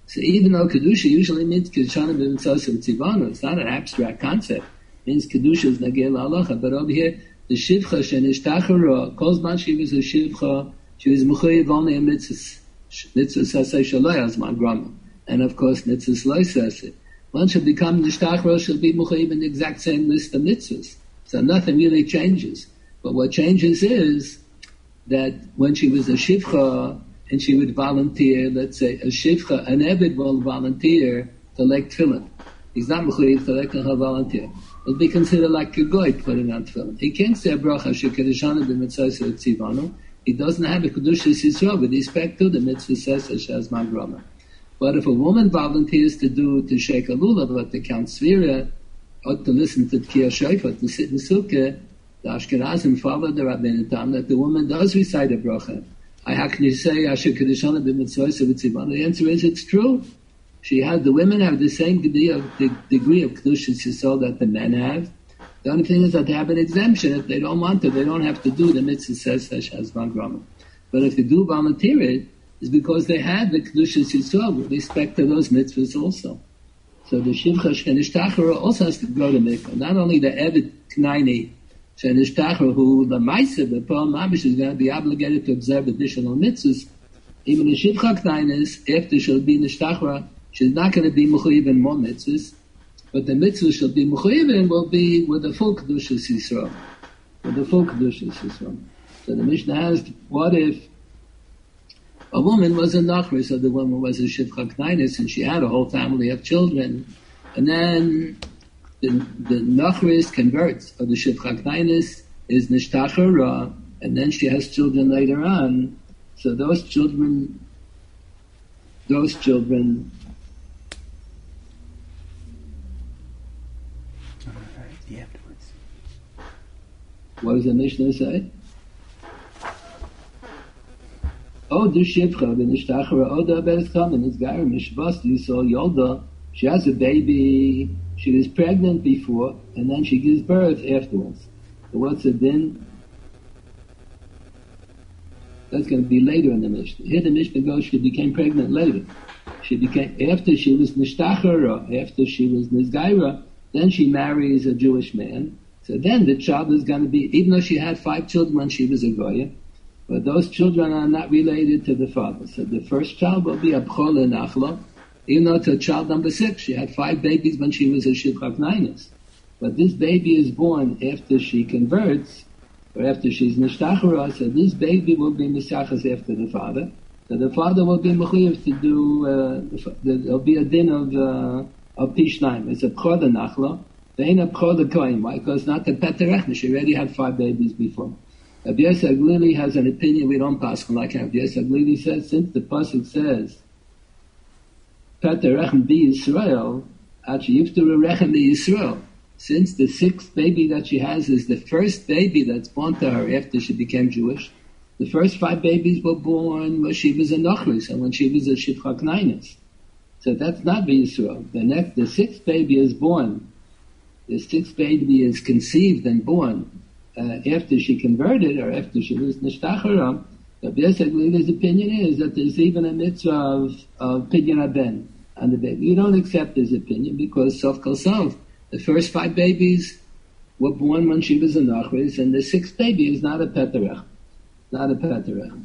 So even though Kedusha usually means Kedushanim b'mitzvos v'tzivanu, it's not an abstract concept. It means Kedusha is Nagel Halacha. But over here, the Shivcha shenishtachara, kol zman she was a Shivcha, she was Mechuyev only a mitzvahs. Mitzvahs saseh shaloi azman grama. And of course, mitzvahs lo saseh. Once she become nishtachara, she'll be Mechuyev in the exact same list of mitzvahs. So nothing really changes. But what changes is that when she was a Shivcha, and she would volunteer, let's say, a shivcha, an Ebed will volunteer to lek tefillin. He's not mechuyev to lek a volunteer. It'll be considered like a goy putting on tefillin. He can't say a bracha shekedeshana b'mitzvos v'tzivanu. He doesn't have a kedushas Yisrael with respect to the mitzvah says Hashaz Magrama. But if a woman volunteers to do, to shake a lulav, or to count svira, or to listen to Tkiyah Shofar, to sit in sukkah, the Ashkenazim follow the Rabbeinu Tam that the woman does recite a bracha. How can you say Asher Kedeshana b'mitzvos v'tzivanu? The answer is it's true. She has, the women have the same degree of, the degree of Kedushas Yisrael that the men have. The only thing is that they have an exemption. If they don't want to, they don't have to do the mitzvah says Hashaz Magrama. But if they do volunteer it, it's because they had the Kedushas Yisrael with respect to those mitzvahs also. So the Shivcha Shenishtachara also has to go to mikvah. Not only the Evet Knaini, Shenishtachar, who the Maisa, the Paul Mamish, is going to be obligated to observe additional mitzvahs. Even the Shivcha Knainis, after she'll be Nishtachra, she's not going to be Mechuyev in more mitzvahs, but the mitzvahs she'll be Mechuyev in will be with the full Kedushas Yisrael. With the full Kedushas Yisrael. So the Mishnah asks, what if a woman was a Nachri, so the woman was a Shivcha Knainis, and she had a whole family of children, and then The, the Nachris converts, or the Shivcha Knainis is Nishtachara, and then she has children later on. So those children, those children, what does the Mishnah say? Oh, the Shivcha, the Nishtachara, oh, the Beres Kamen, it's Gair Mishvas, you saw Yolda, she has a baby. She was pregnant before, and then she gives birth afterwards. So what's it then? That's going to be later in the Mishnah. Here the Mishnah goes, she became pregnant later. She became, after she was Nishtachara, after she was Nizgaira, then she marries a Jewish man. So then the child is going to be, even though she had five children when she was a Goya, but those children are not related to the father. So the first child will be a B'chol Nachla, even though to child number six, she had five babies when she was a Shivcha Knainis. But this baby is born after she converts, or after she's Nishtachara, so this baby will be Mishachas after the father. So the father will be Mechuyev to do, uh, there'll be a din of, uh, of Pishnaim. It's a B'chol Nachla. They ain't a B'chol Kohen. Why? Because not the Peterechna. She already had five babies before. Rabbi Yosef Glili has an opinion we don't pass on like Rabbi Yosef Glili says, since the pasuk says, Peter Rechem be Yisrael, actually Yiftaru Rechem be Yisrael. Since the sixth baby that she has is the first baby that's born to her after she became Jewish, the first five babies were born when she was a Nochris and when she was a Shivcha Knainis. So that's not be Yisrael. The next, the sixth baby is born. The sixth baby is conceived and born uh, after she converted or after she was Nishtachara. The basically, his opinion is that there's even a mitzvah of, of Pidyon Haben on the baby. You don't accept his opinion because Sof Kol Sof, the first five babies were born when she was a Nachris, and the sixth baby is not a Peterech. Not a Peterech.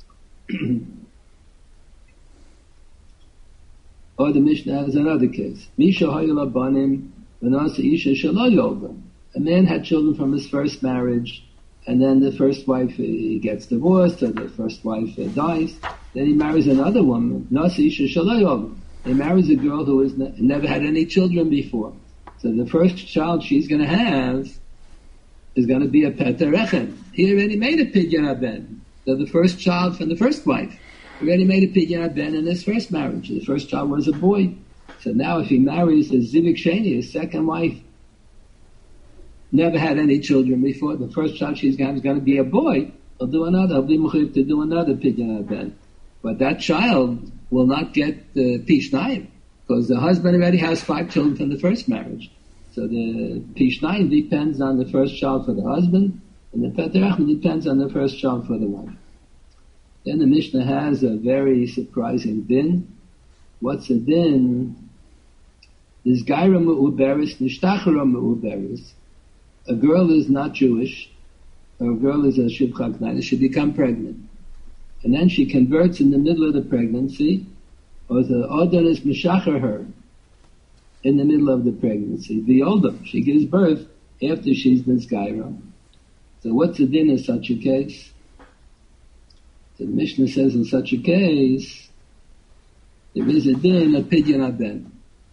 Or the Mishnah has another case. Misha Hayala Banim, Vanasa Isha Shalo Yolda. A man had children from his first marriage, and then the first wife uh, gets divorced, or the first wife uh, dies. Then he marries another woman. Nasi Isha Shalo Yolda. He marries a girl who has ne- never had any children before. So the first child she's going to have is going to be a Peterechem. He already made a Pidyon Haben. So the first child from the first wife already made a Pidyon Haben in his first marriage. The first child was a boy. So now if he marries a Zivik Sheni, his second wife, never had any children before, the first child she's going to have is going to be a boy, he'll do another, he'll be mechuyev to do another Pidyon Haben. But that child will not get the Pishnayim, because the husband already has five children from the first marriage. So the Pishnayim depends on the first child for the husband, and the Peterachim depends on the first child for the wife. Then the Mishnah has a very surprising din. what's the din? This Gaira Me'uberis, Nishtachara Me'uberis. A girl is not Jewish, or a girl is a Shivcha Knaida, she become pregnant. And then she converts in the middle of the pregnancy, or the Odin is Meshacher her in the middle of the pregnancy. The older, she gives birth after she's Nizgaira. So what's the din in such a case? So the Mishnah says in such a case, there is a din of Pidyon Aben.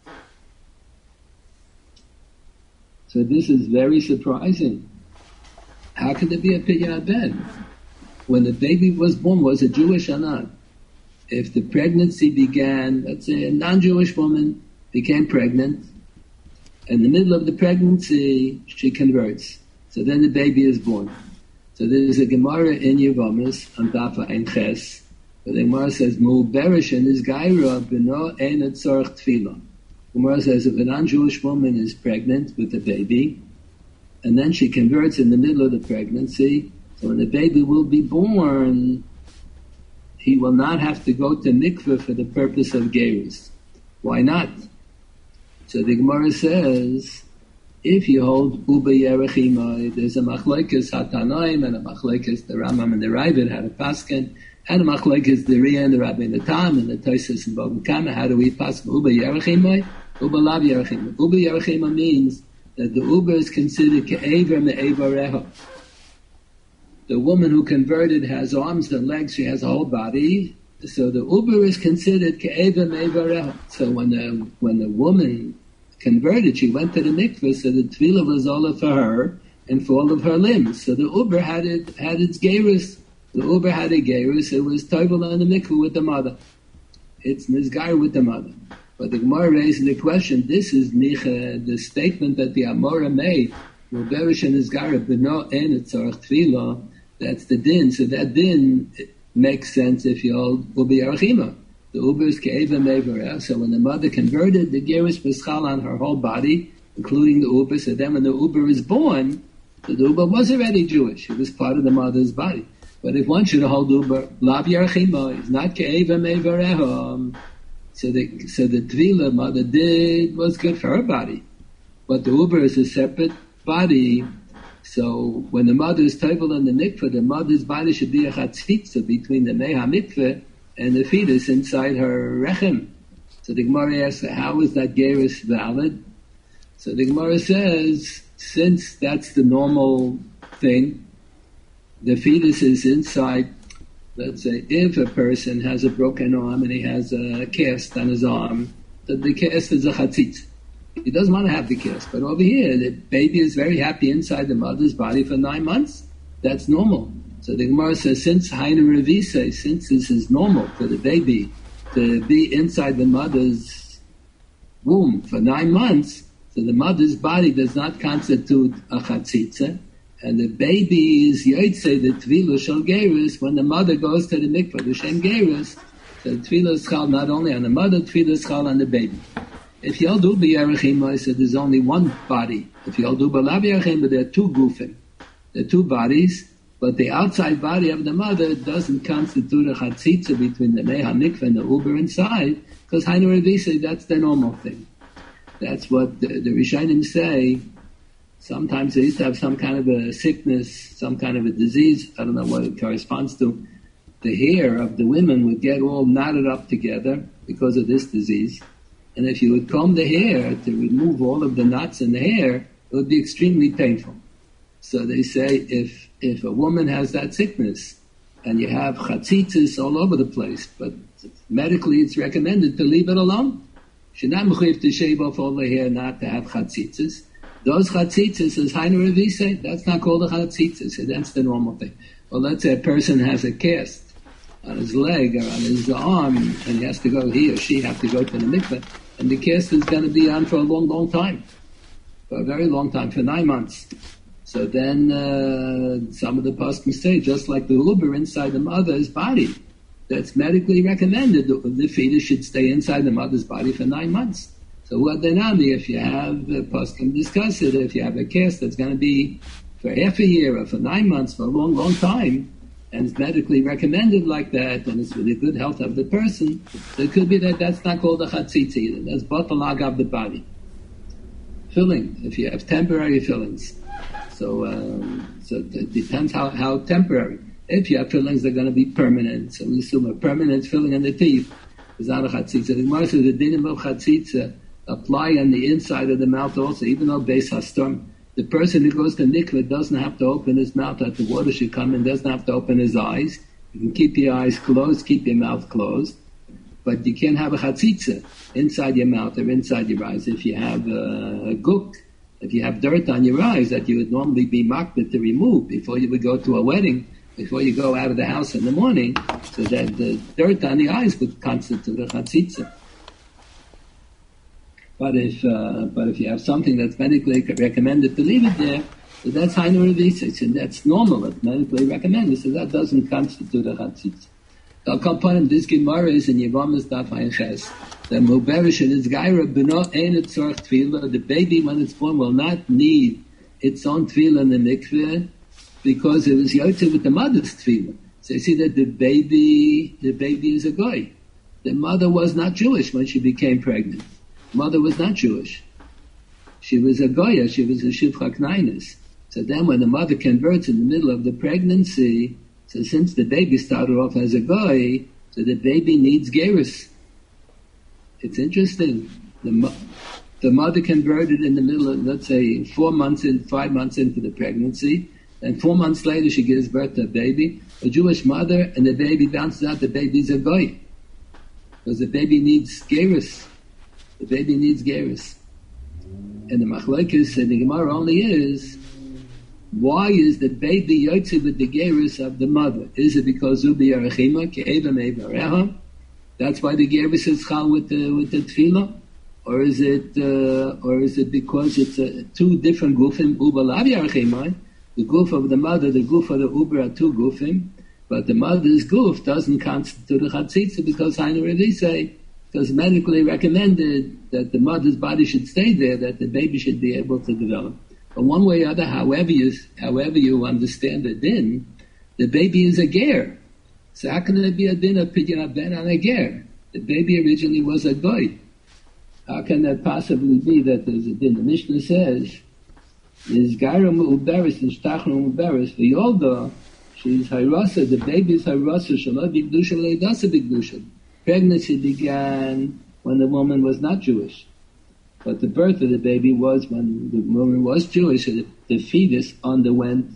So this is very surprising. How could there be a Pidyon Aben? When the baby was born, was it Jewish or not? If the pregnancy began, let's say a non-Jewish woman became pregnant, in the middle of the pregnancy, she converts. So then the baby is born. So there is a Gemara in Yevamis on Daf Ein Ches, where the Gemara says, Mu berish in this gaira b'no ein tzorch tefillah. Gemara says if a non-Jewish woman is pregnant with a baby, and then she converts in the middle of the pregnancy, so when the baby will be born, he will not have to go to mikveh for the purpose of gerus. Why not? So the Gemara says, if you hold Uba Yerechimai, there's a machlekes Hatanaim and a machlekes the Rambam and the Ravid had a paskin, and a machlekes the Riyah and the Rabbi and the Tam and the Tosfos and Bava Kama. How do we pass Uba Yerechimai? Uba Lav Yerechimai. Uba Yerechimai means that the Uba is considered ke'ever me'ever reha. The woman who converted has arms and legs, she has a whole body, so the Uber is considered ke'ever me'ever reha. So when the, when the woman converted, she went to the mikveh, so the tefillah was all for her and for all of her limbs. So the Uber had it, had its gerus. The Uber had a gerus, it was tovel on the mikveh with the mother. It's nizgar with the mother. But the Gemara raised the question, this is nicha, the statement that the Amora made, Muberish and nizgar b'no en tzorach tefillah, that's the din. So that din makes sense if you hold Ubi Yarachima. The Uber is ke'eva me'ever. So when the mother converted, the gerus was chal on her whole body, including the Uber. So then when the Uber is born, the Uber was already Jewish. It was part of the mother's body. But if one should hold Uber, Lav Yarachima, is not ke'eva me'ever. So the, so the Tvila mother did was good for her body. But the Uber is a separate body. So when the mother is tovel in the mikveh, the mother's body should be a chatzitza between the meha mikveh and the fetus inside her rechem. So the Gemara asks, how is that gerus valid? So the Gemara says, since that's the normal thing, the fetus is inside. Let's say if a person has a broken arm and he has a cast on his arm, that the cast is a chatzitza. He doesn't want to have the cast, but over here, the baby is very happy inside the mother's body for nine months. That's normal. So the Gemara says, since Hainu Revise, since this is normal for the baby to be inside the mother's womb for nine months, so the mother's body does not constitute a chatzitza, and the baby is yotze, the tefillah shel gerus, when the mother goes to the mikveh, the shem gerus, so the tefillah is chal not only on the mother, tefillah is chal on the baby. If you'll do b'yerechim, I said there's only one body. If you'll do b'lav yerechim, but there are two gufim. There are two bodies, but the outside body of the mother doesn't constitute a chatzitza between the meha mikveh and the uber inside, because hainu revisa, that's the normal thing. That's what the, the Rishonim say. Sometimes they used to have some kind of a sickness, some kind of a disease, I don't know what it corresponds to. The hair of the women would get all knotted up together because of this disease. And if you would comb the hair to remove all of the knots in the hair, it would be extremely painful. So they say if if a woman has that sickness and you have chatzitzis all over the place, but medically it's recommended to leave it alone. She's not mechuyev to shave off all the hair, not to have chatzitzis. Those chatzitzis, as Hainu Revi say, that's not called a chatzitzis. So that's the normal thing. Well, let's say a person has a cast on his leg or on his arm, and he has to go, he or she have to go to the mikveh, and the cast is going to be on for a long, long time, for a very long time, for nine months. So then uh, some of the poskim say, just like the uber inside the mother's body, that's medically recommended, the, the fetus should stay inside the mother's body for nine months. So what then, if you have the poskim discuss it, if you have a cast that's going to be for half a year or for nine months, for a long, long time, and it's medically recommended like that, and it's for the good health of the person, so it could be that that's not called a chatzitza either. That's batalag of the body. Filling, if you have temporary fillings. So, um, so it depends how, how temporary. If you have fillings, they're going to be permanent. So we assume a permanent filling in the teeth is not a chatzitza. The Gemara says the dinim of chatzitza apply on the inside of the mouth also, even though beis hastorm, the person who goes to mikveh doesn't have to open his mouth, that the water should come in, doesn't have to open his eyes. You can keep your eyes closed, keep your mouth closed, but you can't have a chatzitza inside your mouth or inside your eyes. If you have a, a guk, if you have dirt on your eyes that you would normally be makbid to remove before you would go to a wedding, before you go out of the house in the morning, so that the dirt on the eyes would constitute a chatzitza. But if uh, but if you have something that's medically recommended to leave it there, so that's hainu revisik, and that's normal. It's medically recommended, so that doesn't constitute a chatzitza. So I'll come upon this Gemara is in Yevamis Daf Hayches. The muberish and its gaira b'no ein tzorch tefillah. The baby when it's born will not need its own tefillah in the mikveh because it was yotze with the mother's tefillah. So you see that the baby the baby is a goy. The mother was not Jewish when she became pregnant. Mother was not Jewish. She was a Goya, she was a Shivcha Knainis. So then when the mother converts in the middle of the pregnancy, so since the baby started off as a Goy, so the baby needs Gerus. It's interesting. The, mo- the mother converted in the middle of, let's say, four months in, five months into the pregnancy, and four months later she gives birth to a baby. A Jewish mother, and the baby bounces out, the baby's a Goy. Because the baby needs Gerus. The baby needs gerus. And the machlokes in the Gemara only is, why is the baby yotze with the gerus of the mother? Is it because ubi arachima ke'eva me'vareha? That's why the gerus is chal with the with the tefillah, or is it uh, or is it because it's uh, two different gufim? Uba lavi arachima, the guf of the mother, the guf of the uber are two gufim, but the mother's guf doesn't constitute a chatzitza because hainu really say. Because medically recommended that the mother's body should stay there, that the baby should be able to develop. But one way or other, however you, however you understand the din, the baby is a ger. So how can there be a din of pidyon ben on a ger? The baby originally was a goy. How can that possibly be that there's a din? The Mishnah says, "Is gaira mu'uberis and shtachnu mu'uberis v'yolda." She's hayrasa. The baby is hayrasa. Shalom bigdusha leidasa bigdusha. Pregnancy began when the woman was not Jewish. But the birth of the baby was when the woman was Jewish, and the, the fetus underwent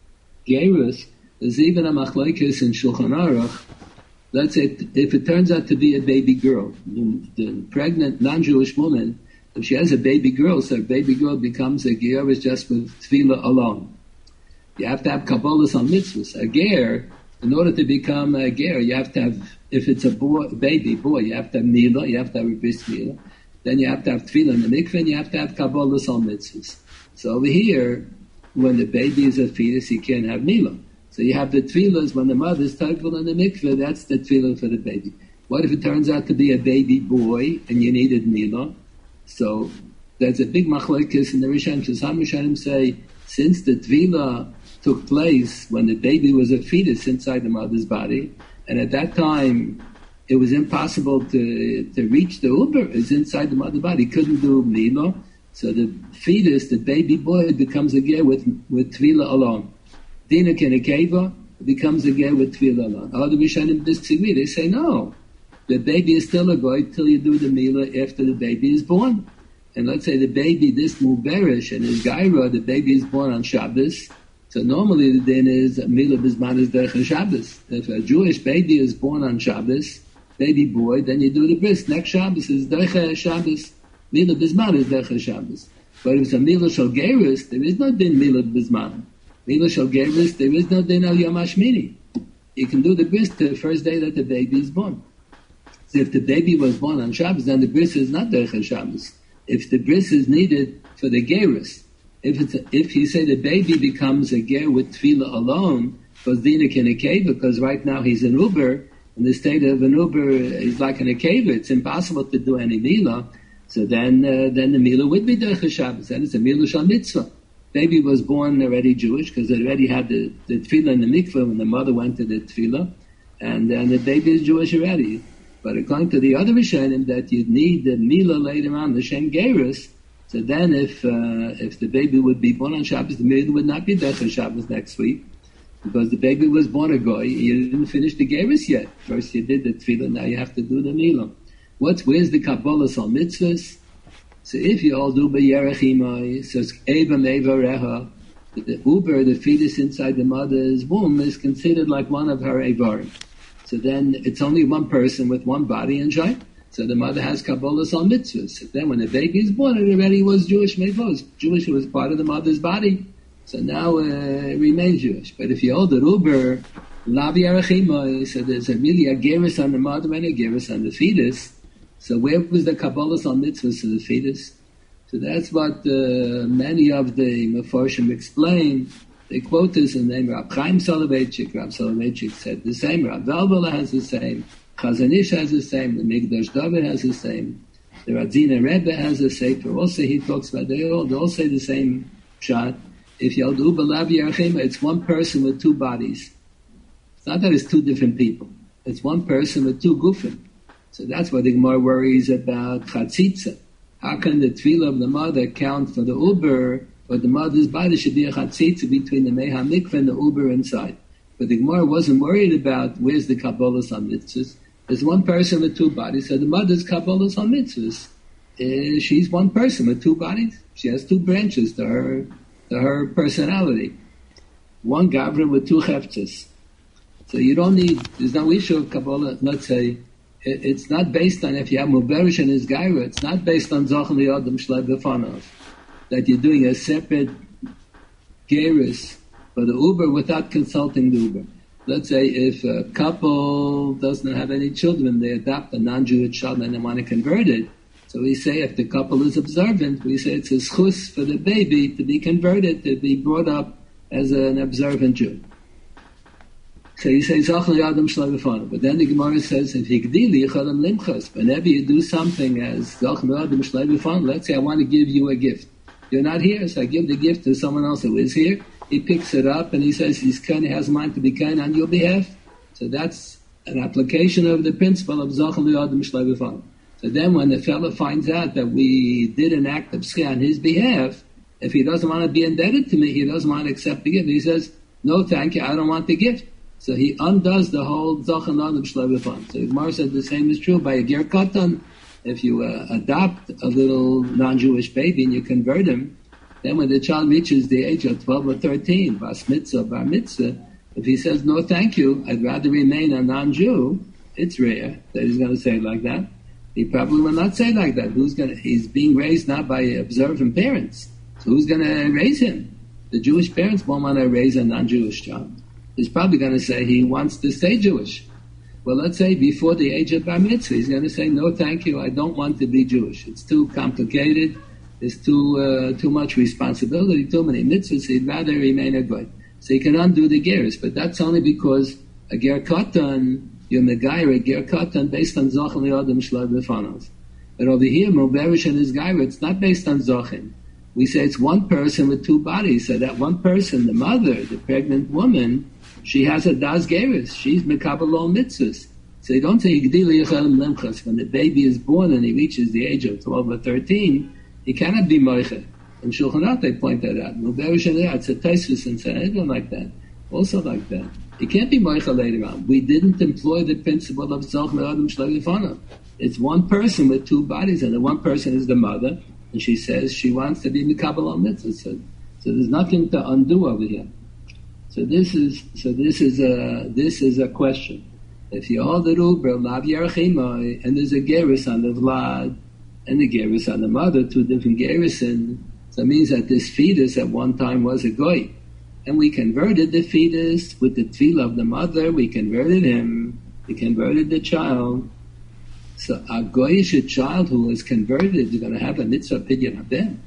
gerus. There's even a machlokes in Shulchan Aruch. Let's say if it turns out to be a baby girl, the pregnant non-Jewish woman, if she has a baby girl, so a baby girl becomes a gerus just with tefillah alone. You have to have kabbalas on mitzvahs. A ger, in order to become a ger, you have to have, if it's a boy, baby boy, you have to have milah, you have to have a bris milah. Then you have to have tefillah in the mikveh, and you have to have kabbalas on mitzvahs. So over here, when the baby is a fetus, you can't have milah. So you have the tefillahs when the mother's tefillah in the mikveh, that's the tefillah for the baby. What if it turns out to be a baby boy and you needed milah? So there's a big machlokes in the Rishon. So some Rishonim say, since the tefillah took place when the baby was a fetus inside the mother's body, and at that time it was impossible to to reach the uber, is inside the mother's body, couldn't do milah, so the fetus, the baby boy, becomes a ger with with tefillah alone. Dina kenekeva becomes a ger with tefillah alone. Other Rishonim disagree. They say no, the baby is still a goy till you do the milah after the baby is born. And let's say the baby, this muberish and his gaira, the baby is born on Shabbos. So normally the din is milah bizman is derech Shabbos. If a Jewish baby is born on Shabbos, baby boy, then you do the bris. Next Shabbos is derech Shabbos. Milah bizman is derech Shabbos. But if it's a milah shel gerus, there is no din milah bizman. Milah shel gerus, there is no din al yom hashmini. You can do the bris the first day that the baby is born. So if the baby was born on Shabbos, then the bris is not derech Shabbos. If the bris is needed for the gerus, if it's a, if you say the baby becomes a ger with tefillah alone, because dina kenekeva, because right now he's an uber, in the state of an uber, he's like an akeva, it's impossible to do any milah. So then, uh, then the milah would be derech Shabbos. Then it's a milah shal mitzvah. baby was born already Jewish because it already had the, the tefillah in the mikveh when the mother went to the tefillah, and then the baby is Jewish already. But according to the other Rishonim, that you'd need the milah later on, the Shem Gerus, so then if uh, if the baby would be born on Shabbos, the milah would not be there for Shabbos next week, because the baby was born a goy, you didn't finish the Gerus yet. First you did the tefillah, now you have to do the milah. What's, where's the Kabbalah on mitzvahs? So if you all do b'yerechimai, so it's eva meva reha, the uber, the fetus inside the mother's womb, is considered like one of her avarim. So then it's only one person with one body and joint. So the mother has Kabbalahs on mitzvahs. So then when the baby is born, it already was Jewish mevos. Jewish, it was part of the mother's body. So now uh, it remains Jewish. But if you hold the uber, lav yarachimai, so there's a really a gerus on the mother and a gerus on the fetus. So where was the Kabbalahs on mitzvahs to the fetus? So that's what uh, many of the Mefarshim explain. They quote this in the name of Rab Chaim Soloveitchik. Rab Soloveitchik said the same. Rab Velbala has the same. Chazon Ish has the same. The Migdash David has the same. The Radzina Rebbe has the same. Also he talks about, they all, they all say the same shot. If you do b'lav yarachim, it's one person with two bodies. It's not that it's two different people. It's one person with two gufim. So that's why the Gemara worries about chatzitza. How can the tefillah of the mother count for the uber, but the mother's body should be a chatzitza between the meha mikveh and the uber inside? But the Gemara wasn't worried about where's the Kabbalahs on mitzvahs. There's one person with two bodies, so the mother's Kabbalahs on mitzvahs. Uh, she's one person with two bodies. She has two branches to her to her personality. One gavra with two heftzes. So you don't need, there's no issue of Kabbalah, let's say, it's not based on, if you have Muberish and his Gaira, it's not based on Zochen Li'odam Shlei B'fanov, that you're doing a separate Geiris for the Uber without consulting the Uber. Let's say if a couple doesn't have any children, they adopt a non-Jewish child and they want to convert it. So we say if the couple is observant, we say it's a schus for the baby to be converted, to be brought up as an observant Jew. So you say, but then the Gemara says, whenever you do something as let's say I want to give you a gift. You're not here, so I give the gift to someone else who is here. He picks it up and he says he's kind, he has a mind to be kind on your behalf. So that's an application of the principle of Zachem Li'adam Shlei B'fanov. So then when the fellow finds out that we did an act of schia on his behalf, if he doesn't want to be indebted to me, he doesn't want to accept the gift, he says, no thank you, I don't want the gift. So he undoes the whole Zachem Li'adam Shlei B'fanov. So Gemara said the same is true by a ger katan. If you uh, adopt a little non-Jewish baby and you convert him, then when the child reaches the age of twelve or thirteen, bas mitzvah, bar mitzvah, if he says, no thank you, I'd rather remain a non-Jew, it's rare that he's going to say it like that. He probably will not say like that. Who's going to, he's being raised now by observant parents. So who's going to raise him? The Jewish parents won't want to raise a non-Jewish child. He's probably going to say he wants to stay Jewish. Well, let's say before the age of bar mitzvah, he's going to say, no thank you, I don't want to be Jewish. It's too complicated. There's too uh, too much responsibility, too many mitzvahs. He'd rather remain a goy. So he can undo the gerus, but that's only because a ger katan, you're megayer a ger katan based on Zachem Li'adam Shlei B'fanov. But over here, Muberish and his gayer, it's not based on Zachem. We say it's one person with two bodies. So that one person, the mother, the pregnant woman, she has a das gerus. She's mekabel all mitzvahs. So you don't say Yigdil Yechelem Lemchas. When the baby is born and he reaches the age of twelve or thirteen, he cannot be moiche. In Shulchan Aruch they point that out. Muberish and it's a Tosfos and Sanhedrin like that. Also like that. He can't be moiche later on. We didn't employ the principle of Zachem Li'adam Shlei B'fanov. It's one person with two bodies, and the one person is the mother, and she says she wants to be Mekabel al Mitzvah. So, so there's nothing to undo over here. So this is so this is a this is a question. If you hold the Uber, Lav Yarachimai, and there's a gerus on the Vlad, and the gerus on the mother, two different gerusin, so it means that this fetus at one time was a goy. And we converted the fetus with the tefillah of the mother, we converted him, we converted the child. So a goyish child who is converted is going to have a mitzvah pidyon haben.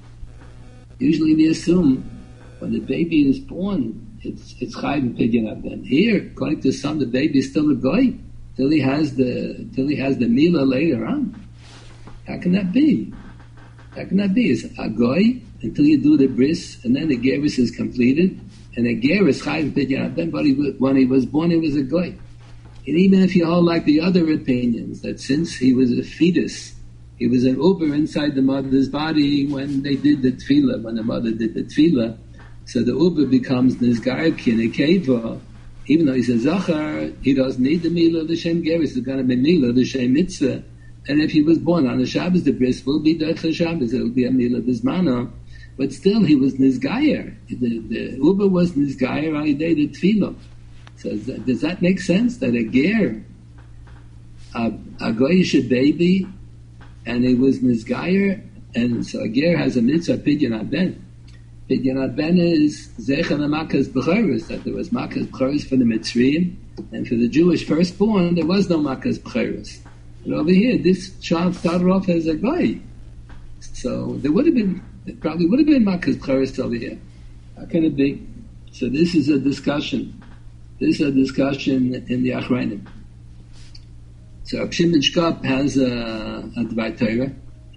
Usually we assume when the baby is born, it's it's chayv pidyon haben. Here, according to some, the baby is still a goy till he has the till he has the milah later on. How can that be? How can that be? Is a goy until you do the bris, and then the gerus is completed, and the gerus chayiv pidyon ben. But he, when he was born, he was a goy. And even if you hold like the other opinions, that since he was a fetus, he was an uber inside the mother's body when they did the tefillah, when the mother did the tefillah, so the uber becomes nizgar kinekeva. Even though he's a zachar, he doesn't need the milah l'shem gerus. It's going to be milah l'shem mitzvah. And if he was born on the Shabbos, the bris will be derech Shabbos. It will be a milah b'zmano. But still, he was nizgayer. The, the uber was nizgayer on the day the tefillah. So does that, does that make sense? That a ger, a, a goyish baby, and he was nizgayer, and so a ger has a mitzvah pidyon ben. Pidyon ben is zecher makas b'choros, that there was makas b'choros for the Mitzrayim, and for the Jewish firstborn there was no makas b'choros. But over here, this child started off as a goy, so there would have been, it probably would have been makas b'choros over here. How can it be? So this is a discussion. This is a discussion in the Achronim. So Reb Shimon Shkop has a, a Dvar Torah.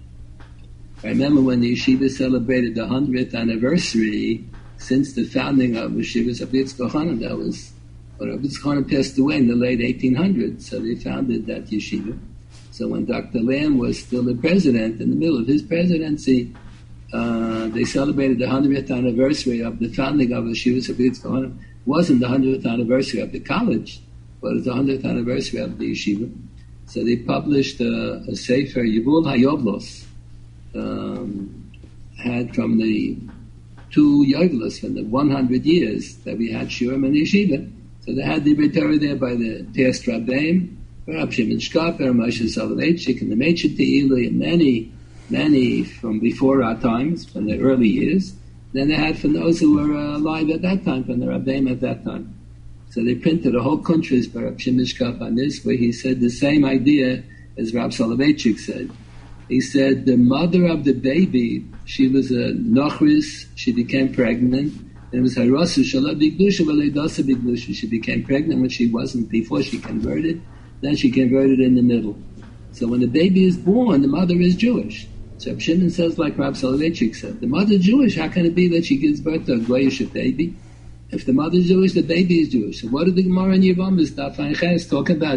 I remember when the yeshiva celebrated the hundredth anniversary since the founding of Yeshivas of Yitzchak Hanan. That was when Rabbi Yitzchak Hanan passed away in the late eighteen hundreds. So they founded that yeshiva. So when Doctor Lamb was still the president, in the middle of his presidency, uh, they celebrated the hundredth anniversary of the founding of Yeshivas of Yitzchak Hanan. It wasn't the hundredth anniversary of the college, but it was the hundredth anniversary of the yeshiva. So they published a, a sefer, Yibul HaYovlos, um, had from the two Yovlos, from the one hundred years that we had Shurim and Yeshiva. So they had the Torah there by the past Rabbeim, Rab Shimon Shkop, Rab Moshe Soloveitchik, and the Meitzah Te'ili, and many, many from before our times, from the early years. Then they had from those who were uh, alive at that time, from the Rabbeim at that time. So they printed a whole countries by Rab Shimon Shkop on this, where he said the same idea as Rab Soloveitchik said. He said the mother of the baby, she was a nochris, she became pregnant, and it was harasu shalom bigdusha v'leidasa bigdusha. She became pregnant when she wasn't before she converted, then she converted in the middle. So when the baby is born, the mother is Jewish. So Rab Shimon says, like Rab Soloveitchik said, the mother is Jewish, how can it be that she gives birth to a goyish baby? If the mother is Jewish, the baby is Jewish. So what did the Gemara in Yevamos, Daf Ayin Ches, talk about?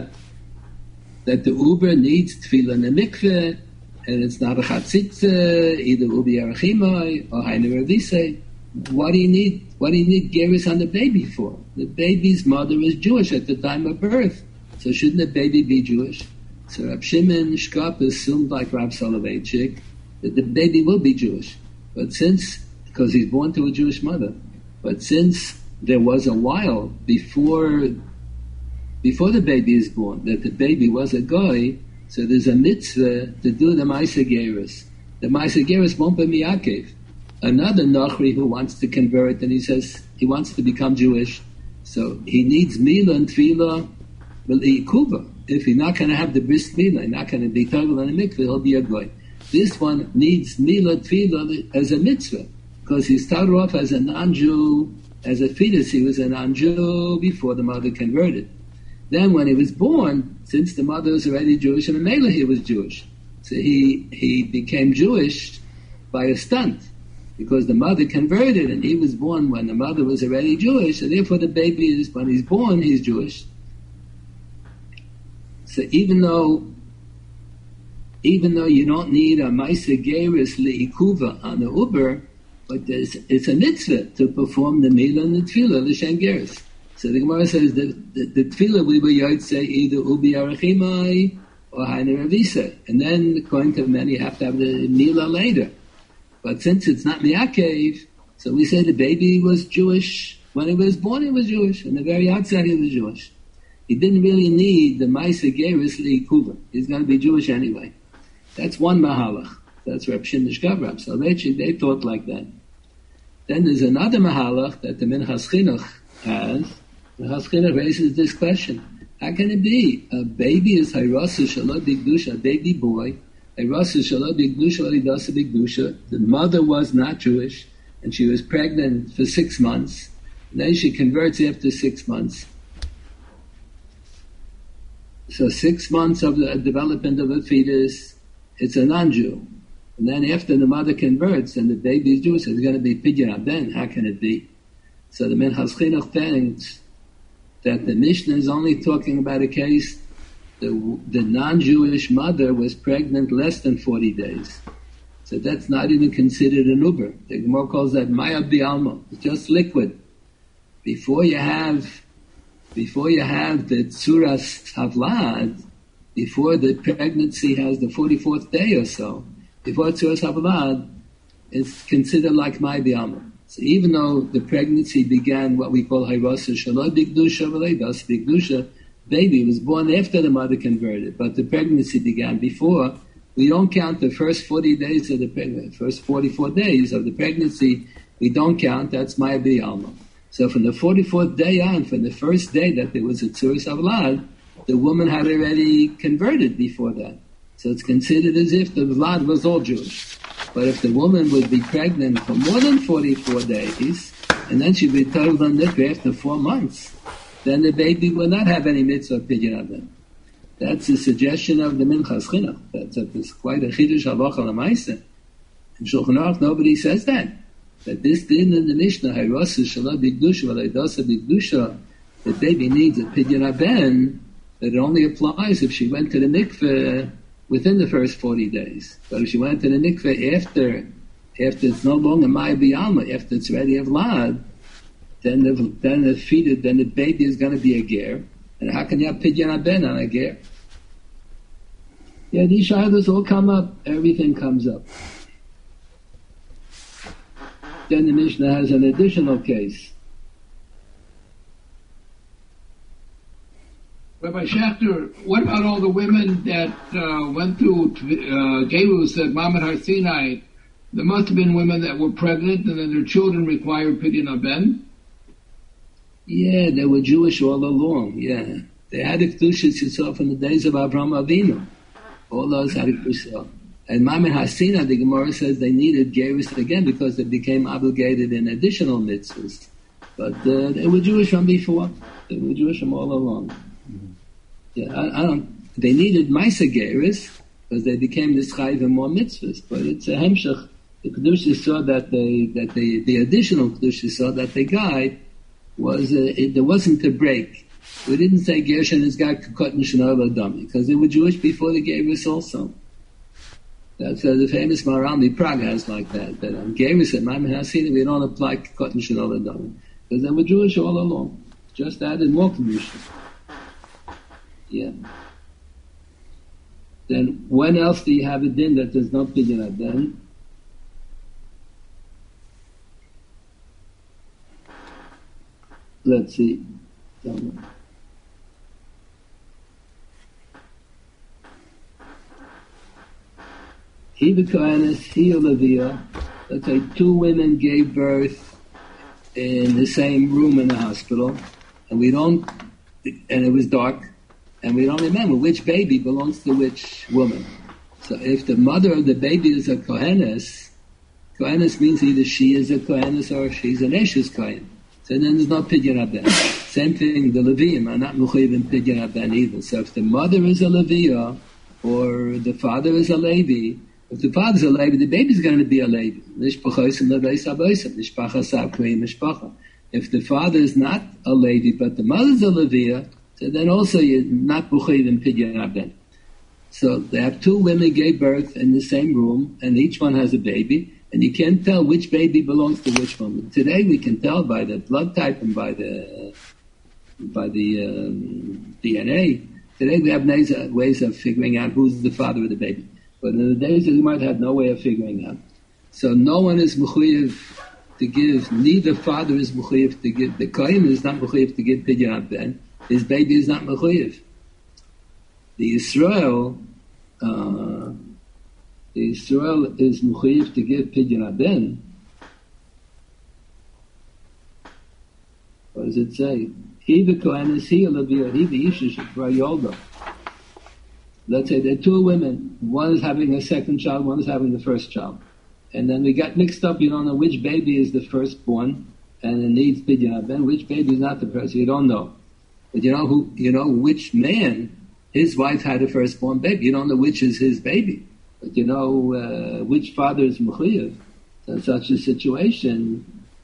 That the Uber needs tefillah in the mikveh, and it's not a chatzitza, either ubi arachimai or hainu revisei. What do you need? What do you need gerus on the baby for? The baby's mother is Jewish at the time of birth, so shouldn't the baby be Jewish? So Rab Shimon Shkop assumed, like Rab Soloveitchik, that the baby will be Jewish, but since because he's born to a Jewish mother, but since there was a while before before the baby is born that the baby was a goy. So there's a mitzvah to do the Ma'aser Gerus. The Ma'aser Gerus won't be miyakev. Another Nochri who wants to convert, and he says he wants to become Jewish, so he needs Milah and Tefillah Kuba. If he's not going to have the bris Milah, he's not going to be Togel in the mikveh, he'll be a goy. This one needs Milah Tefillah as a mitzvah, because he started off as a non-Jew, as a fetus. He was a non-Jew before the mother converted. Then when he was born, since the mother was already Jewish, and Mela he was Jewish. So he, he became Jewish by a stunt, because the mother converted, and he was born when the mother was already Jewish, so therefore the baby is, when he's born, he's Jewish. So even though, even though you don't need a Ma'aser Gerus Le'ikuva on the Uber, but there's, it's a mitzvah to perform the Mila and the Tefillah, the Shem Gerus. So the Gemara says that the, the tefillah we would say either ubi arachimai or hainu revisa, and then according to many you have to have the milah later. But since it's not miyakev, so we say the baby was Jewish when he was born. He was Jewish, and the very outside he was Jewish. He didn't really need the Ma'aser Gerus Le'ikuva. He's going to be Jewish anyway. That's one mahalach. That's Reb Shimon Shkop, Rab Soloveitchik. They thought like that. Then there's another mahalach that the Minchas Chinuch has. The Haskina raises this question: how can it be a baby is hayrasu shalot bigdusha, a baby boy, hayrasu shalot bigdusha alidasa bigdusha? The mother was not Jewish, and she was pregnant for six months. And then she converts after six months. So six months of the development of a fetus, it's a non-Jew. And then after the mother converts and the baby is Jewish, it's going to be Pidyon Haben. How can it be? So the Minchas Chinuch thinks that the Mishnah is only talking about a case the the non-Jewish mother was pregnant less than forty days. So that's not even considered an Uber. The Gemara calls that Maya Bialma. It's just liquid. Before you have, before you have the Tzuras Havlad, before the pregnancy has the forty-fourth day or so, before Tzuras Havlad, it's considered like Maya Bialma. So even though the pregnancy began what we call Hayrasa Shalom Bigdusha V'leidas Bigdusha, baby was born after the mother converted, but the pregnancy began before. We don't count the first forty days of the pregnancy, first forty-four days of the pregnancy. We don't count. That's Maya B'Alma. So from the forty-fourth day on, from the first day that there was a Tzuras Havlad, the woman had already converted before that. So it's considered as if the Vlad was all Jewish. But if the woman would be pregnant for more than forty-four days, and then she'd be told on Nikra after four months, then the baby will not have any mitzvah pidyon adam. That's a suggestion of the Minchas Chinuch. That's, a, that's quite a chidush halacha l'maaseh. In Shulchan Aruch, nobody says that. That this din in the Mishnah, Hayrasa Shalom Bigdusha V'leidasa Bigdusha, the baby needs a pidyon haben, that it only applies if she went to the mikveh within the first forty days. But if she went to the mikveh after, after it's no longer Maya B'Alma, after it's already Havlad, then the then the fetus, then the baby is going to be a ger. And how can you have pidyon haben on a ger? Yeah, these shaylos all come up. Everything comes up. Then the Mishnah has an additional case. Rabbi Schachter, what about all the women that uh, went through uh, Gerus at Mamad Har Sinai? There must have been women that were pregnant and then their children required pidyon haben. Yeah, they were Jewish all along, yeah. They had a Kedushas Yisrael from the days of Avraham Avinu. All those had a Kedushas. And Mamad Har Sinai, the Gemara says they needed Gerus again because they became obligated in additional mitzvahs. But uh, they were Jewish from before. They were Jewish from all along. Mm-hmm. Yeah, I, I don't, they needed Maisa Gerus because they became this Chayv and more mitzvahs. But it's a Hemshech. The Kedushas saw that they, that they, the additional Kedushas saw that they got was uh, it, there wasn't a break. We didn't say Gershon is got Kukot Mishnah Adam because they were Jewish before the Gerus also. That's uh, the famous Maralmi Prague has like that. That on Gerus at Mamad Har Sinai we don't apply Kukot Mishnah Adam because they were Jewish all along. Just added more conditions. Yeah. Then when else do you have a din that does not pidyon haben? Let's see. He the Kohanis, he a Levia. Let's say two women gave birth in the same room in the hospital, and we don't, and it was dark, and we don't remember which baby belongs to which woman. So if the mother of the baby is a Kohanis, Kohanis means either she is a Kohanis or she's an Eshes Kohen. So then there's no pidyon haben. Same thing, the Leviim are not mechuyev in pidyon haben either. So if the mother is a Leviah or the father is a Levi, if the father is a Levi, the baby is going to be a Levi. If the father is not a Levi, but the mother is a Leviah, so then also you're not mechuyev in pidyon haben. So they have two women gave birth in the same room, and each one has a baby. And you can't tell which baby belongs to which woman. Today we can tell by the blood type and by the by the um, D N A. Today we have ways of figuring out who's the father of the baby. But in the days we might have no way of figuring out. So no one is mechuyev to give. Neither father is mechuyev to give. The kohen is not mechuyev to give pidyon haben. His baby is not mechuyev. The Yisrael. Uh, The Israel is mechuyev to give pidyon haben. What does it say? He the Kohanis, he a Leviah, he the Isha Shekra Yolda. Let's say there are two women. One is having a second child, one is having the first child. And then we got mixed up, you don't know which baby is the firstborn and it needs pidyon haben, which baby is not the first, you don't know. But you know who, you know which man, his wife had a firstborn baby. You don't know which is his baby. But you know, uh, which father is mechuyev in such a situation?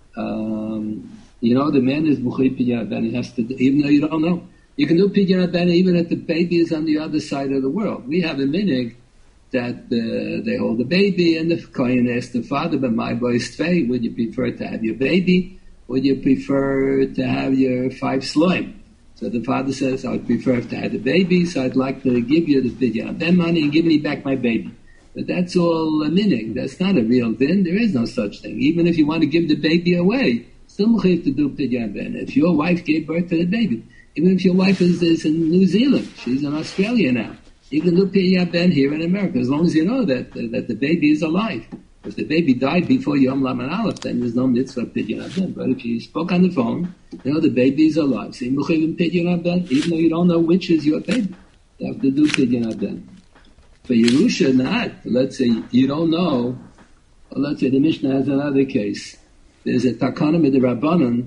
Um, you know, the man is mechuyev pidyon ben. He has to, even though you don't know, you can do pidyon ben even if the baby is on the other side of the world. We have a minhag that uh, they hold the baby, and the kohen asks the father, "But my boy is tvei. Would you prefer to have your baby? Would you prefer to have your five sloim?" So the father says, "I would prefer to have the baby, so I'd like to give you the pidyon ben money and give me back my baby." But that's all a minhag. That's not a real din. There is no such thing. Even if you want to give the baby away, still mechuyev to do pidyon ben. If your wife gave birth to the baby, even if your wife is, is in New Zealand, she's in Australia now, you can do pidyon ben here in America, as long as you know that uh, that the baby is alive. If the baby died before Yom Laman Aleph, then there's no mitzvah pidyon ben. But if you spoke on the phone, you know the baby is alive, so you mechuyev pidyon ben, even though you don't know which is your baby. You have to do pidyon ben. For Yerusha, not. Let's say you don't know, or let's say the Mishnah has another case. There's a takana midrabanan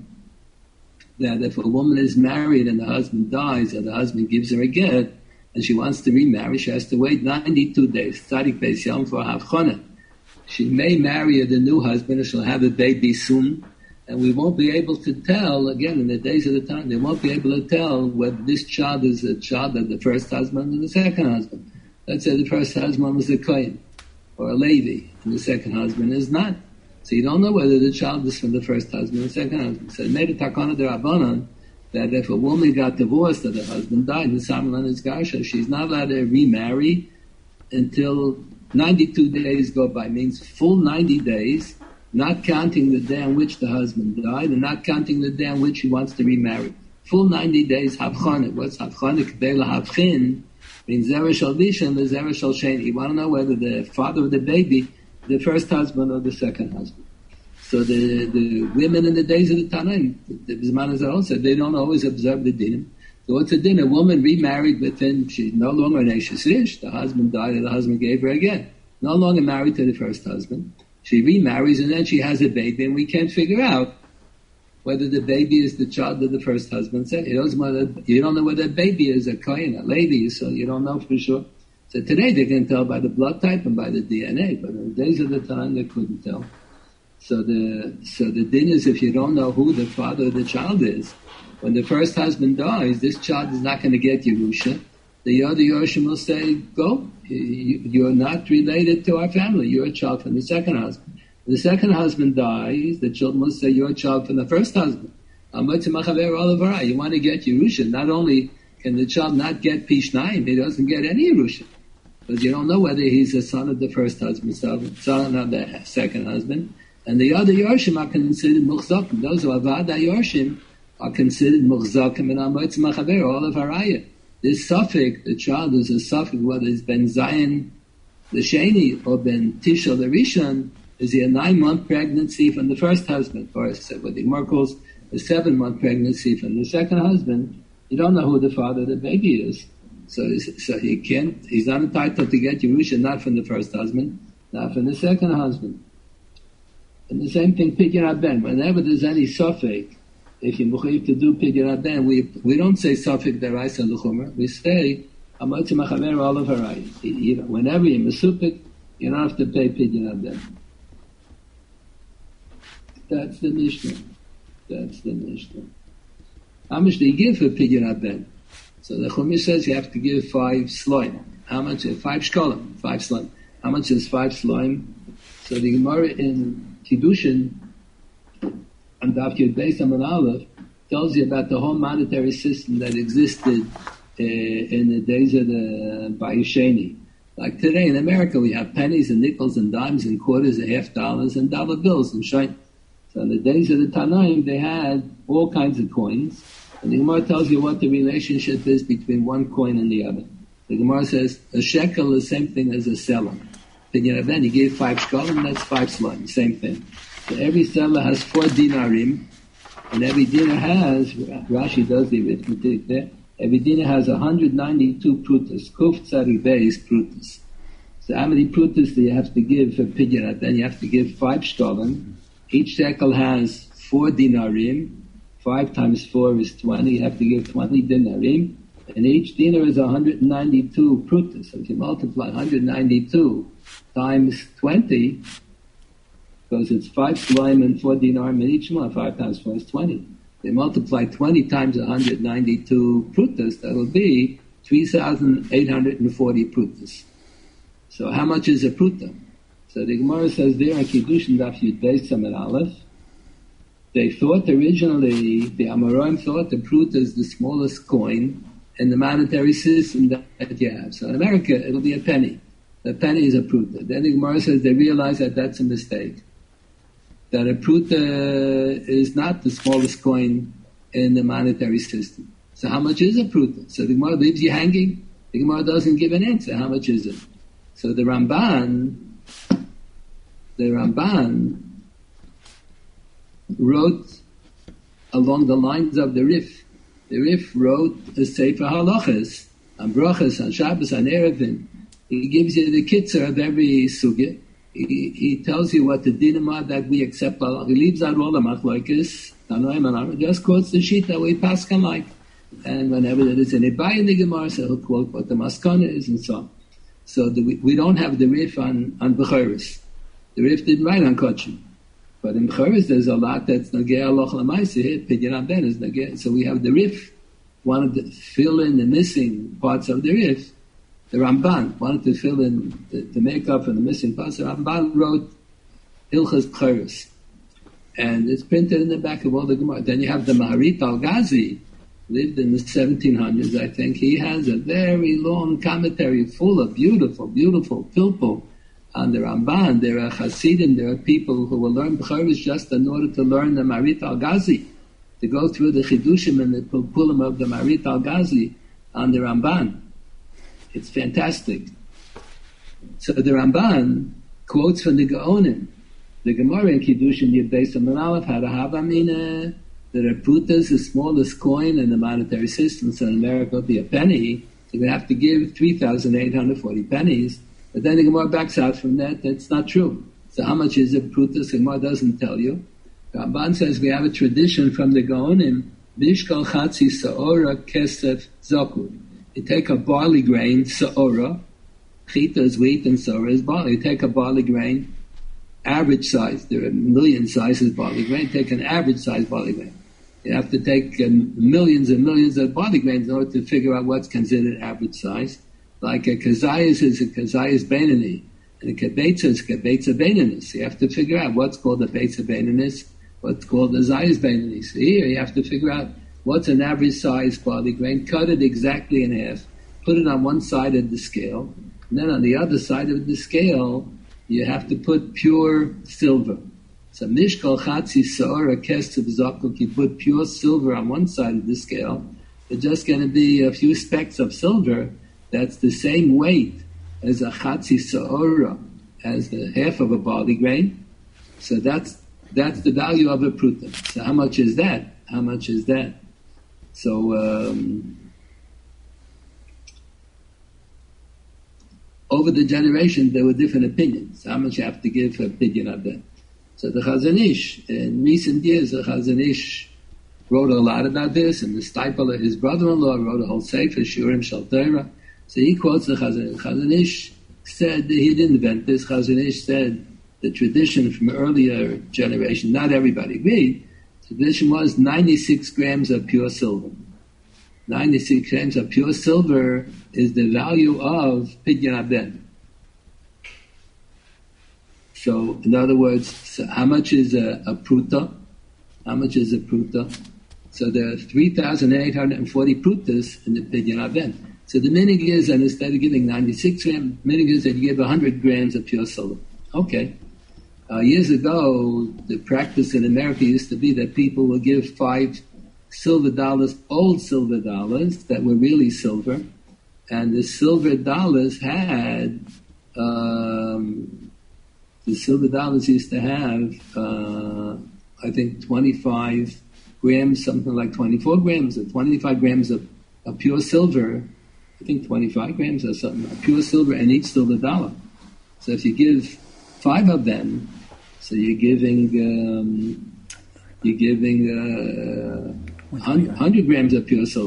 that if a woman is married and the husband dies, or the husband gives her a get, and she wants to remarry, she has to wait ninety-two days, tzadik beis yom, for havchana. She may marry the new husband, and she'll have a baby soon, and we won't be able to tell, again, in the days of the time, they won't be able to tell whether this child is a child of the first husband or the second husband. Let's say the first husband was a kohen or a Levi, and the second husband is not. So you don't know whether the child is from the first husband or the second husband. So it made a takana d'Rabbanan that if a woman got divorced or the husband died, the Samalan is Garsha, she's not allowed to remarry until ninety-two days go by. Means full ninety days, not counting the day on which the husband died and not counting the day on which she wants to remarry. Full ninety days havchana. What's havchana? K'dei lahavchin means zera shel disha and the zera shel sheni. You want to know whether the father of the baby, the first husband or the second husband. So the the women in the days of the Tanaim, the Bisman Hazarot said they don't always observe the din. So what's a din? A woman remarried within, she's no longer an Eshes Ish. The husband died and the husband gave her again. No longer married to the first husband. She remarries and then she has a baby, and we can't figure out whether the baby is the child of the first husband. So you don't, you don't know whether the baby is a Kohen, a Levi, so you don't know for sure. So today they can tell by the blood type and by the D N A, but in the days of the time they couldn't tell. So the so the din is, if you don't know who the father of the child is, when the first husband dies, this child is not going to get Yerusha. The other Yerushim will say, go, you're not related to our family, you're a child from the second husband. When the second husband dies, the children will say, you're a child from the first husband. You want to get Yerusha. Not only can the child not get Pishnayim, he doesn't get any Yerusha. Because you don't know whether he's a son of the first husband, son of the second husband. And the other Yorshim are considered Muchzakim. Those who are Vada Yorshim are considered Muchzakim and Amoitz Machaber, all of Harayah. This suffix, the child is a suffix, whether it's Ben Zayin the Sheni or Ben Tisha the Rishon, is he a nine-month pregnancy from the first husband, or what the Gemara calls a seven-month pregnancy from the second husband. You don't know who the father of the baby is. So, so he can't, he's not entitled to get Yerusha, not from the first husband, not from the second husband. And the same thing, Pidyon Ben. Whenever there's any suffix, if you're mechuyev to do Pidyon Ben, we we don't say suffix deraisa l'chumer. We say Amotzi Machaver all of Harayah. Whenever you're mesupik, you don't have to pay Pidyon Ben. That's the Mishnah. That's the Mishnah. How much do you give for Pidyon Ben? So the Chumash says you have to give five sloim. How much? Five shkolim. Five sloim. How much is five sloim? So the Gemara in Kiddushin and Daf Yud Beis Amud Aleph tells you about the whole monetary system that existed uh, in the days of the Bayesheni. Like today in America, we have pennies and nickels and dimes and quarters and half dollars and dollar bills and shine. So in the days of the Tanaim, they had all kinds of coins. And the Gemara tells you what the relationship is between one coin and the other. The Gemara says a shekel is the same thing as a seller. Then he gave five shkolim, that's five slime, same thing. So every seller has four dinarim, and every dinar has, Rashi does the arithmetic there, every dinar has one hundred ninety-two prutas. Kuf tzari beis prutas. So how many prutas do you have to give for pidyon? Then you have to give five shkolim. Each shekel has four dinarim. Five times four is twenty. You have to give twenty dinarim. And each dinar is one hundred ninety-two prutas. So if you multiply one hundred ninety-two times twenty, because it's five shlaim and four dinar in each one, five times four is twenty. They multiply twenty times one hundred ninety-two prutas, that will be three thousand eight hundred forty prutas. So how much is a pruta? So the Gemara says there in Kiddushin Daf Yud Beis Samad Aleph, they thought originally, the Amoraim thought the pruta is the smallest coin in the monetary system that you have. So in America, it'll be a penny. The penny is a pruta. Then the Gemara says they realize that that's a mistake. That a pruta is not the smallest coin in the monetary system. So how much is a pruta? So the Gemara leaves you hanging. The Gemara doesn't give an answer. How much is it? So the Ramban, the Ramban wrote along the lines of the Rif. The Rif wrote a Sefer Halachas on Brachas, on Shabbos, on Erevin. He gives you the kitzur of every sugya. He, he tells you what the dinim are that we accept. He leaves out all the machlokes. Just quotes the sheet that we pass can like. And whenever there is an Ibai in the Gemara, so he'll quote what the maskana is and so on. So the, we, we don't have the Rif on, on Bechoros. The Rif didn't write on Kochim. But in Bechoros there's a lot that's Nageh Aloch Lamaisi, Pidyon Abden is Nageh. So we have the Rif, wanted to fill in the missing parts of the Rif. The Ramban wanted to fill in, the, to make up for the missing parts. The Ramban wrote Hilchas Bechoros. And it's printed in the back of all the Gemara. Then you have the Maharit Al-Ghazi, lived in the seventeen hundreds, I think. He has a very long commentary full of beautiful, beautiful pilpul on the Ramban. There are Hasidim, there are people who will learn Bechoros just in order to learn the Maharit Al-Ghazi, to go through the Chidushim and the pilpulim of the Maharit Al-Ghazi on the Ramban. It's fantastic. So the Ramban quotes from the Gaonim. The Gemara in Kiddushin Yud Beis Samad Aleph had a Havamina that a pruta is the smallest coin in the monetary system. So in America, it'll be a penny. So we have to give three thousand eight hundred forty pennies. But then the Gemara backs out from that. That's not true. So how much is a pruta? The Gemara doesn't tell you. Ramban says we have a tradition from the Gaonim. Mishkal Chatzi Sa'ora Kesef Zoku. You take a barley grain, Sa'ora. Chita is wheat and Sa'ora is barley. You take a barley grain, average size. There are a million sizes of barley grain. Take an average size barley grain. You have to take um, millions and millions of barley grains in order to figure out what's considered average size. Like a kazayas is a kazayas beinani, and a kebetza is a kebetza beinanis. You have to figure out what's called a betza beinanis, what's called a zayas beinani. So here you have to figure out what's an average size barley grain, cut it exactly in half, put it on one side of the scale, and then on the other side of the scale, you have to put pure silver. So mishkal chatzi sa'ora kesef zakuk, you put pure silver on one side of the scale. It's just going to be a few specks of silver that's the same weight as a chatzi sa'ora, as the half of a barley grain. So that's that's the value of a pruta. So how much is that? How much is that? So um, over the generations, there were different opinions. How much you have to give for a pidyon of that? So the Chazon Ish, in recent years, the Chazon Ish wrote a lot about this, and the Steipler, his brother-in-law, wrote a whole sefer, Shurim Shel Torah. So he quotes the Chazon Ish. Chazon Ish said that he didn't invent this. Chazon Ish said the tradition from earlier generation, not everybody agreed, the tradition was ninety-six grams of pure silver. ninety-six grams of pure silver is the value of Pidyon Abden. So, in other words, so how much is a, a pruta? How much is a pruta? So there are three thousand eight hundred forty prutas in the Pidyon Abden. So the minig is that instead of giving ninety-six grams, minig is that you give one hundred grams of pure silver. Okay. Uh, years ago, the practice in America used to be that people would give five silver dollars, old silver dollars that were really silver, and the silver dollars had, um, the silver dollars used to have, uh, I think twenty-five grams, something like twenty-four grams or twenty-five grams of, of pure silver, I think twenty-five grams or something, of pure silver in each silver dollar. So if you give five of them, so you're giving, um, you're giving, uh, one hundred grams of pure silver.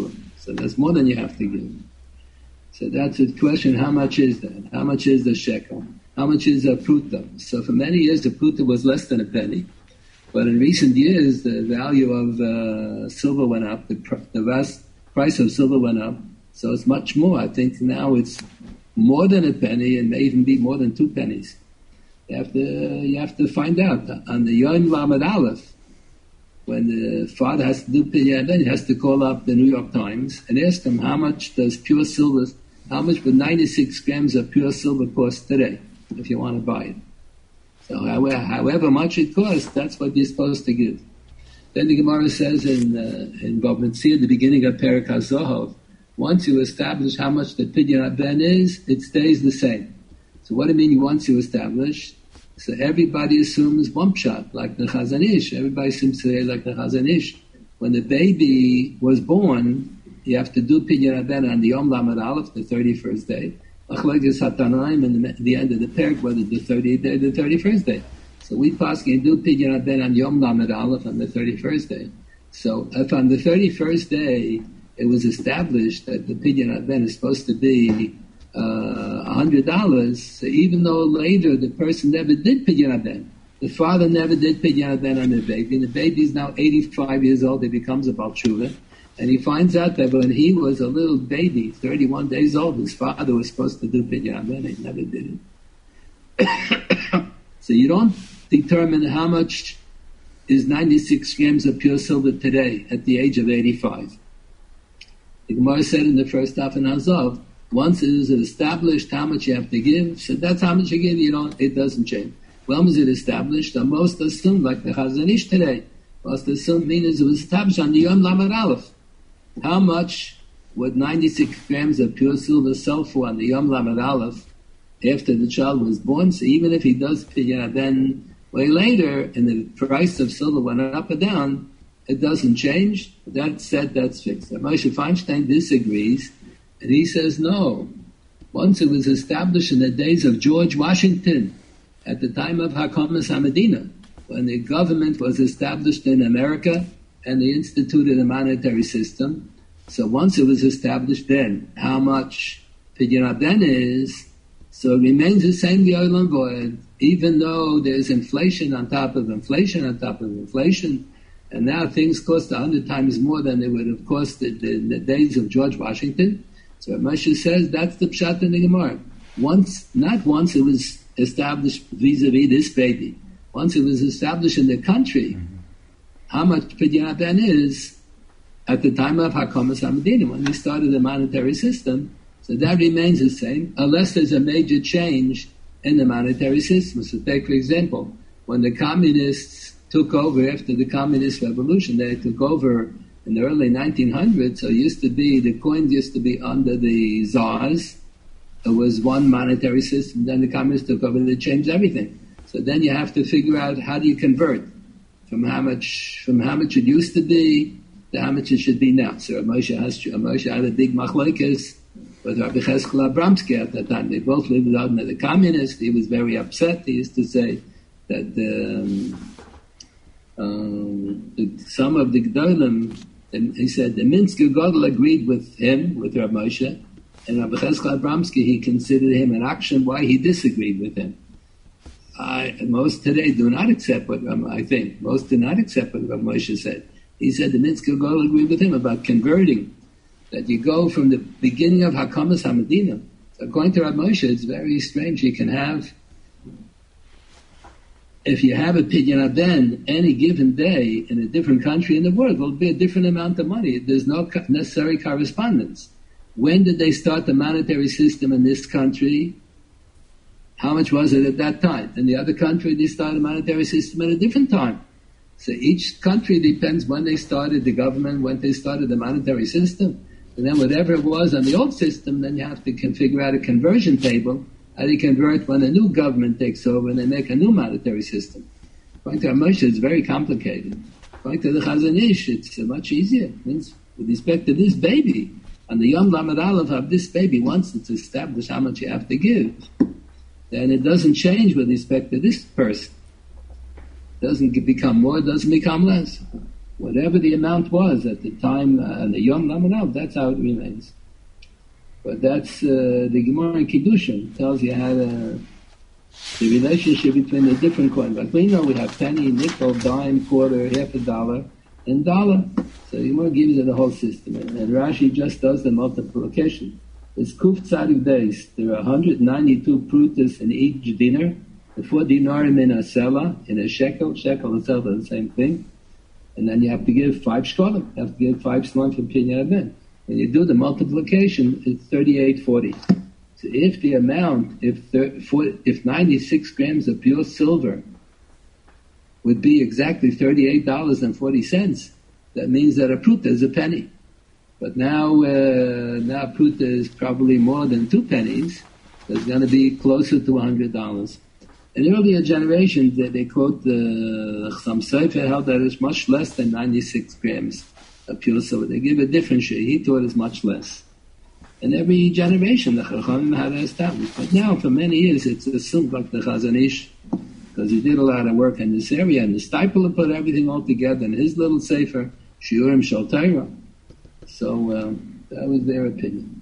So that's more than you have to give. So that's the question, how much is that? How much is the shekel? How much is a pruta? So for many years the pruta was less than a penny. But in recent years the value of uh, silver went up, the, pr- the vast price of silver went up. So it's much more. I think now it's more than a penny and may even be more than two pennies. You have to, you have to find out. On the Yom Lamed Aleph, when the father has to do Pidyon, then he has to call up the New York Times and ask them how much does pure silver, how much would ninety-six grams of pure silver cost today, if you want to buy it. So however, however much it costs, that's what you're supposed to give. Then the Gemara says in uh, in Bava Metzia, the beginning of Perek HaZohov, once you establish how much the Pidyon Ben is, it stays the same. So what do you mean once you establish? So everybody assumes one pshat, like the Chazon Ish. Everybody seems to say like the Chazon Ish. When the baby was born, you have to do Pidyon Ben on the Yom Lamed Aleph, the thirty-first day. Machlokes Hatanaim, and the, the end of the Perek, whether the thirtieth day or the thirty-first day. So we pass and do Pidyon Ben on Yom Lamed Aleph on the thirty-first day. So if on the thirty-first day it was established that the Pidyon Ben is supposed to be uh, one hundred dollars, so even though later the person never did Pidyon Ben, the father never did Pidyon Ben on the baby, and the baby is now eighty-five years old, he becomes a Baal Tshuva, and he finds out that when he was a little baby, thirty-one days old, his father was supposed to do Pidyon Ben, he never did it. So you don't determine how much is ninety-six grams of pure silver today at the age of eighty-five. The Gemara said in the first half in Azov, once it is established how much you have to give, so that's how much you give, you don't, it doesn't change. When was it established? The most assumed, like the Chazon Ish today, most assumed means it was established on the Yom Lamed Aleph. How much would ninety-six grams of pure silver sell for on the Yom Lamed Aleph after the child was born? So even if he does Pidyon Ben way later and the price of silver went up or down, it doesn't change. That's said, that's fixed. Moshe Feinstein disagrees, and he says no. Once it was established in the days of George Washington, at the time of Hakamas HaMedina, when the government was established in America and they instituted a monetary system. So once it was established then, how much Pidyon Ben is, so it remains the same Yoel Voed, even though there's inflation on top of inflation on top of inflation, and now things cost a hundred times more than they would have costed in the days of George Washington. So Moshe says that's the pshat in the Gemara. Once, not once it was established vis-a-vis this baby. Once it was established in the country, mm-hmm. how much Pidyon Ben is at the time of Hakamas HaMedina, when we started the monetary system, so that remains the same, unless there's a major change in the monetary system. So take, for example, when the communists took over after the communist revolution, they took over in the early nineteen hundreds, so it used to be, the coins used to be under the czars. It was one monetary system, then the communists took over and they changed everything. So then you have to figure out how do you convert from how much, from how much it used to be to how much it should be now. So Moshe has, Moshe had a big machlokes with Rabbi Cheskel Abramsky at that time. They both lived under the communists. He was very upset. He used to say that um, um, the, some of the Gdolim, and he said the Minsk Gadol agreed with him, with Rabbi Moshe, and Rabbi Cheskel Abramsky, he considered him an action why he disagreed with him. I, most today do not accept what um, I think. Most do not accept what Rabbi Moshe said. He said the Minsk Gadol agreed with him about converting, that you go from the beginning of Hakamas HaMedina. So according to Rabbi Moshe, it's very strange. You can have, if you have a Pidyon Ben any given day in a different country in the world, it will be a different amount of money. There's no necessary correspondence. When did they start the monetary system in this country? How much was it at that time? In the other country, they started a monetary system at a different time. So each country depends when they started the government, when they started the monetary system. And then whatever it was on the old system, then you have to can figure out a conversion table, how do you convert when a new government takes over and they make a new monetary system. According to Moshe, it's very complicated. According to the Chazon Ish, it's much easier. It means with respect to this baby, on the Yom Lamed Aleph of this baby, once it's established how much you have to give, then it doesn't change with respect to this person. It doesn't become more, it doesn't become less. Whatever the amount was at the time, uh, the Yom Lamanav, that's how it remains. But that's uh, the Gemara in Kiddushin tells you how to, the relationship between the different coins. Like we know we have penny, nickel, dime, quarter, half a dollar, and dollar. So the Gemara gives you the whole system. And, and Rashi just does the multiplication. It's Kuf Tzadik days. There are one hundred ninety-two prutas in each dinar. The four dinarim in a sela, in a shekel. Shekel and sela are the same thing. And then you have to give five shkolim. You have to give five shkolim for Pinyan Ben. When you do the multiplication, it's thirty-eight forty. So if the amount, if if ninety-six grams of pure silver would be exactly thirty-eight dollars and forty cents, that means that a pruta is a penny. But now, uh, now pruta is probably more than two pennies. So it's going to be closer to one hundred dollars. In earlier generations, they, they quote the Chassam Sofer held that it's much less than ninety-six grams of pure silver. They give a different share. He thought it's much less. And every generation, the Chachamim had to establish. But now, for many years, it's assumed like the Chazon Ish, because he did a lot of work in this area, and the Steipler put everything all together in his little sefer, Shiurim Shel Torah. So um, that was their opinion.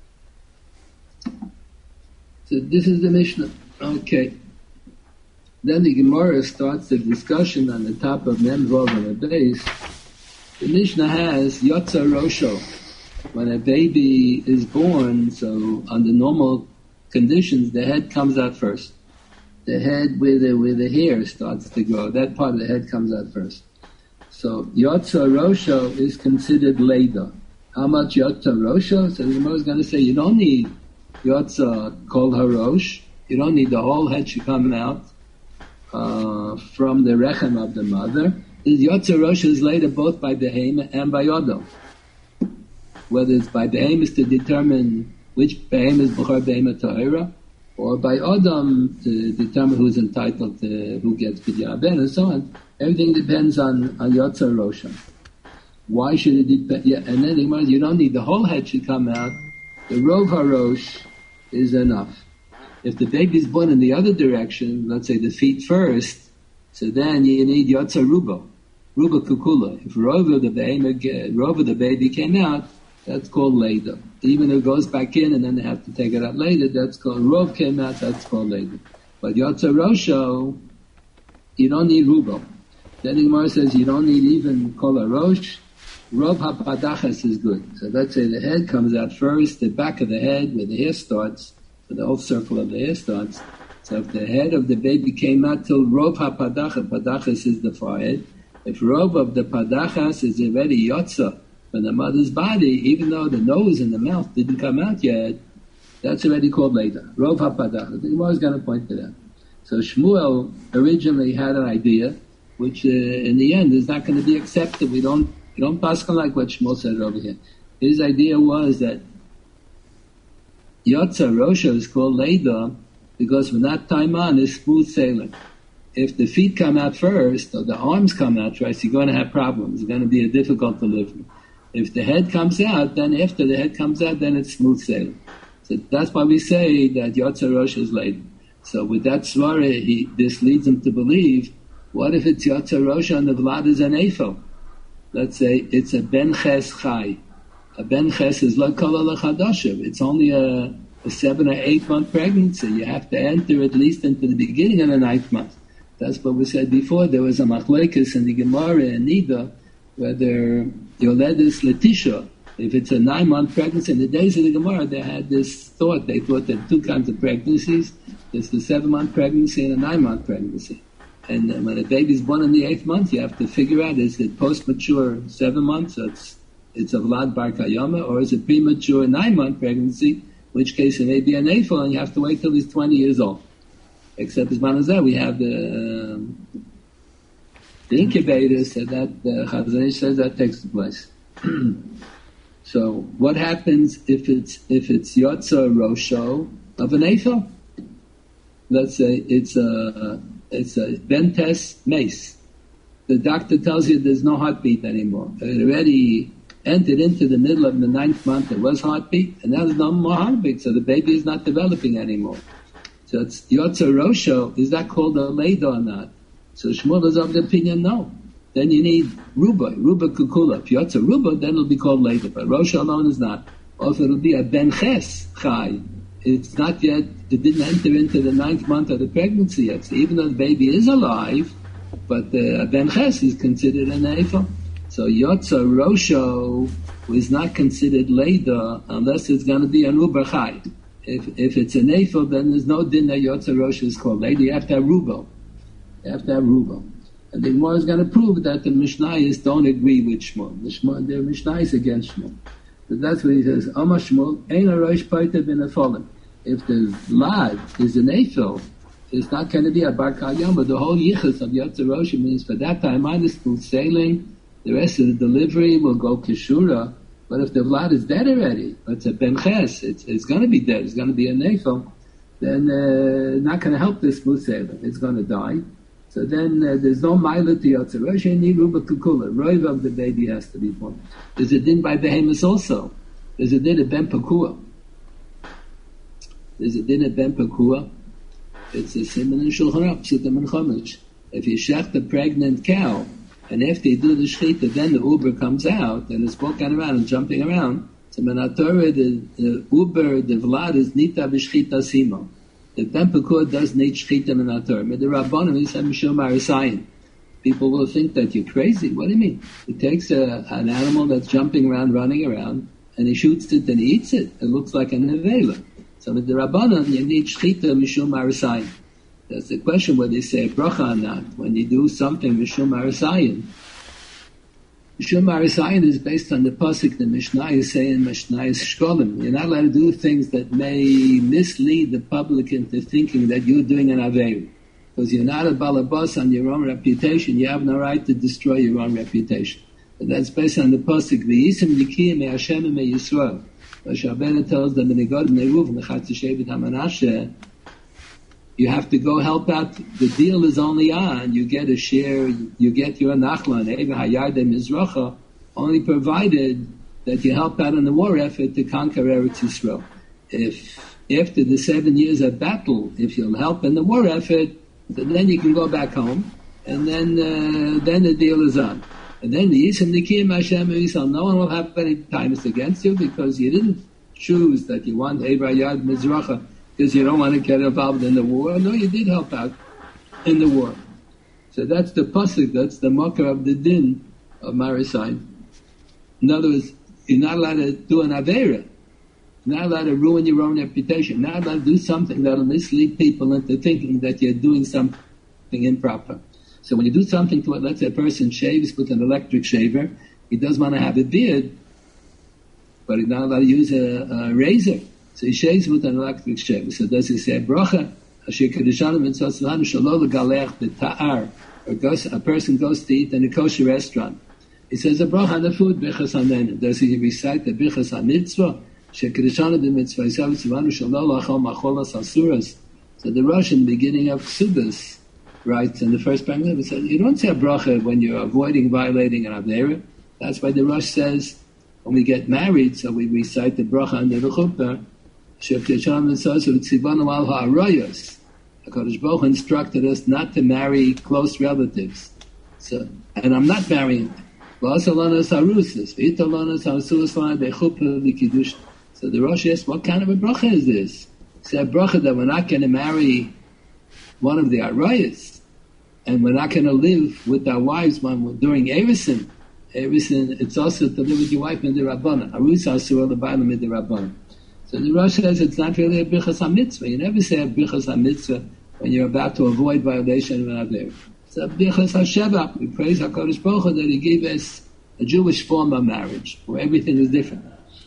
So this is the Mishnah. Okay. Then the Gemara starts the discussion on the top of Mem Vav and the base. The Mishnah has Yotza Rosho. When a baby is born, so under normal conditions, the head comes out first. The head where the, where the hair starts to grow, that part of the head comes out first. So Yotza Rosho is considered Leida. How much Yotza Rosho? So the Gemara is going to say you don't need Yotza Kol Harosh. You don't need the whole head should come out uh, from the rechem of the mother. The Yotza Rosho is later both by Behema and by Odom. Whether it's by Behema to determine which Behema is B'chor Behema Ta'ira, or by Odom to determine who's entitled to, who gets Pidya Ben, and so on. Everything depends on, on Yotza Rosha. Why should it depend? Yeah, and then you don't need the whole head should come out. The Rov HaRosh is enough. If the baby's born in the other direction, let's say the feet first, so then you need Yotza Rubo, Ruba Kukula. If Rov of the baby, Rov of the baby came out, that's called Leida. Even if it goes back in and then they have to take it out later, that's called Rov came out, that's called Leida. But Yotza Rosho, you don't need Rubo. Then the Gemara says you don't need even Kol HaRosh. Rov HaPadachas is good. So let's say the head comes out first, the back of the head where the hair starts, so the whole circle of the hair starts. So if the head of the baby came out till Rov HaPadachas, Padachas is the forehead. If Rov of the Padachas is already Yotza from the mother's body, even though the nose and the mouth didn't come out yet, that's already called later. Rov HaPadachas. The Gemara is going to point to that. So Shmuel originally had an idea, which uh, in the end is not going to be accepted. We don't, we don't pass on like what Shmuel said over here. His idea was that Yotza Rosha is called Leida because from that time on is smooth sailing. If the feet come out first, or the arms come out first, you're going to have problems. It's going to be a difficult delivery. If the head comes out, then after the head comes out, then it's smooth sailing. So that's why we say that Yotza Rosha is Leida. So with that svara, he, this leads him to believe, what if it's Yotza Rosha and the Vlad is an Eifel? Let's say it's a Ben Ches Chai. A Ben Ches is like Kol Chadashiv. It's only a, a seven or eight month pregnancy. You have to enter at least into the beginning of the ninth month. That's what we said before. There was a machlekes in the Gemara and Nida, whether Yoledis Letisha, if it's a nine month pregnancy, in the days of the Gemara they had this thought, they thought there are two kinds of pregnancies. There's the seven month pregnancy and a nine month pregnancy. And when a baby's born in the eighth month, you have to figure out, is it post-mature seven months, so it's, it's a Vlad Bar Kayama, or is it premature nine-month pregnancy, in which case it may be an Eifel, and you have to wait till he's twenty years old. Except as Manazah, we have the, um, the incubator, so that the uh, Chazon says that takes place. So what happens if it's, if it's Yotza Rosho of an Eifel? Let's say it's a, It's a Bentes Mace. The doctor tells you there's no heartbeat anymore. It already entered into the middle of the ninth month. There was heartbeat, and now there's no more heartbeat, so the baby is not developing anymore. So it's Yotza Rosho. Is that called a Leida or not? So Shmuel is of the opinion, no. then you need ruba, ruba kukula. If yotza ruba, then it'll be called later. But Rosh alone is not. Or if it'll be a ben ches chai, it's not yet, it didn't enter into the ninth month of the pregnancy yet. So even though the baby is alive, but the ben ches is considered an eifel. So yotza rosho is not considered later unless it's going to be an uber chai. If if it's an eifel, then there's no din that yotza rosho is called later. You have to have rubo. You have to have rubo. And the Gemara is going to prove that the Mishnayos don't agree with Shmuel. The Shmuel, the Mishnah is against Shmuel. So that's what he says. Amar Shmuel, ein a rosh paita bin a folim. If the lad is an eifel, it's not going to be a bar kalyam, but the whole yichus of Yotze Rosh means for that time, minus smooth sailing, the rest of the delivery will go kishura. But if the vlad is dead already, it's a ben ches, it's, it's going to be dead, it's going to be an eifel, then uh, not going to help the smooth sailing. It's going to die. So then uh, there's no milah to Yotze Rosh, and you ruba kukula. Roiv of the baby has to be born. There's a din by behemoths also. There's a din of ben pakua. There's a din of ben pakua. It's a simon in Shulchan Aruch, Psukim and Chumash. If you shecht a pregnant cow, and after you do the shechita, then the uber comes out, and it's walking around and jumping around, so when the Torah, the, the uber, the vlad is nita b'shchita simo. The ben pakua does need shechita in the Torah. But the Rabbanim, he said, Mishum Arisayin. People will think that you're crazy. What do you mean? He takes a, an animal that's jumping around, running around, and he shoots it and he eats it. It looks like a nevela. So with the Rabbanan, you need shchita mishum arasayin. That's the question whether they say a bracha or not. When you do something mishum arasayin, mishum arasayin is based on the pasuk the Mishnah is saying, Mishnah is shkolim. You're not allowed to do things that may mislead the public into thinking that you're doing an aveir. Because you're not a balabas on your own reputation, you have no right to destroy your own reputation. But that's based on the pasuk, v'yisim likiyim me Hashem me Yisrael. Shabbat tells them in the God Neruv and the Chatzishevet HaManashe, you have to go help out. The deal is only on. You get a share. You get your nachlan Eva Hayarde Mizracha, only provided that you help out in the war effort to conquer Eretz Yisrael. If after the seven years of battle, if you'll help in the war effort, then you can go back home, and then uh, then the deal is on. And then the Yisem Nikim Hashem Yisrael, no one will have any times against you because you didn't choose that you want Eivah Yad Mizracha because you don't want to get involved in the war. No, you did help out in the war. So that's the pasuk, that's the marker of the din of Marisayin. In other words, you're not allowed to do an Aveira. You're not allowed to ruin your own reputation. You're not allowed to do something that will mislead people into thinking that you're doing something improper. So when you do something to it, let's say a person shaves with an electric shaver, he does want to have a beard, but he's not allowed to use a, a razor. So he shaves with an electric shaver. So does he say bracha? Or goes, a person goes to eat in a kosher restaurant. He says a bracha on the food, bichas hanen. Does he recite the bichas hamitzvah? So the Russian beginning of Ksubas writes in the first paragraph, it says, you don't say a bracha when you're avoiding violating an avera. That's why the Rosh says, when we get married, so we recite the bracha under the chuppah, HaKadosh Baruch Hu instructed us not to marry close relatives. So, and I'm not marrying them. So the Rosh asks, what kind of a bracha is this? It's a bracha that we're not going to marry one of the arayas, and we're not going to live with our wives when we're doing Erisin. Erisin, it's also to live with your wife in the Rabbana. Arusa asura l'baylam in the Rabbana. So the Rosh says it's not really a bichas ha-mitzvah. You never say a bichas ha-mitzvah when you're about to avoid violation of an avera. It's a bichas ha-sheva. We praise HaKadosh Baruch Hu that He gave us a Jewish form of marriage, where everything is different.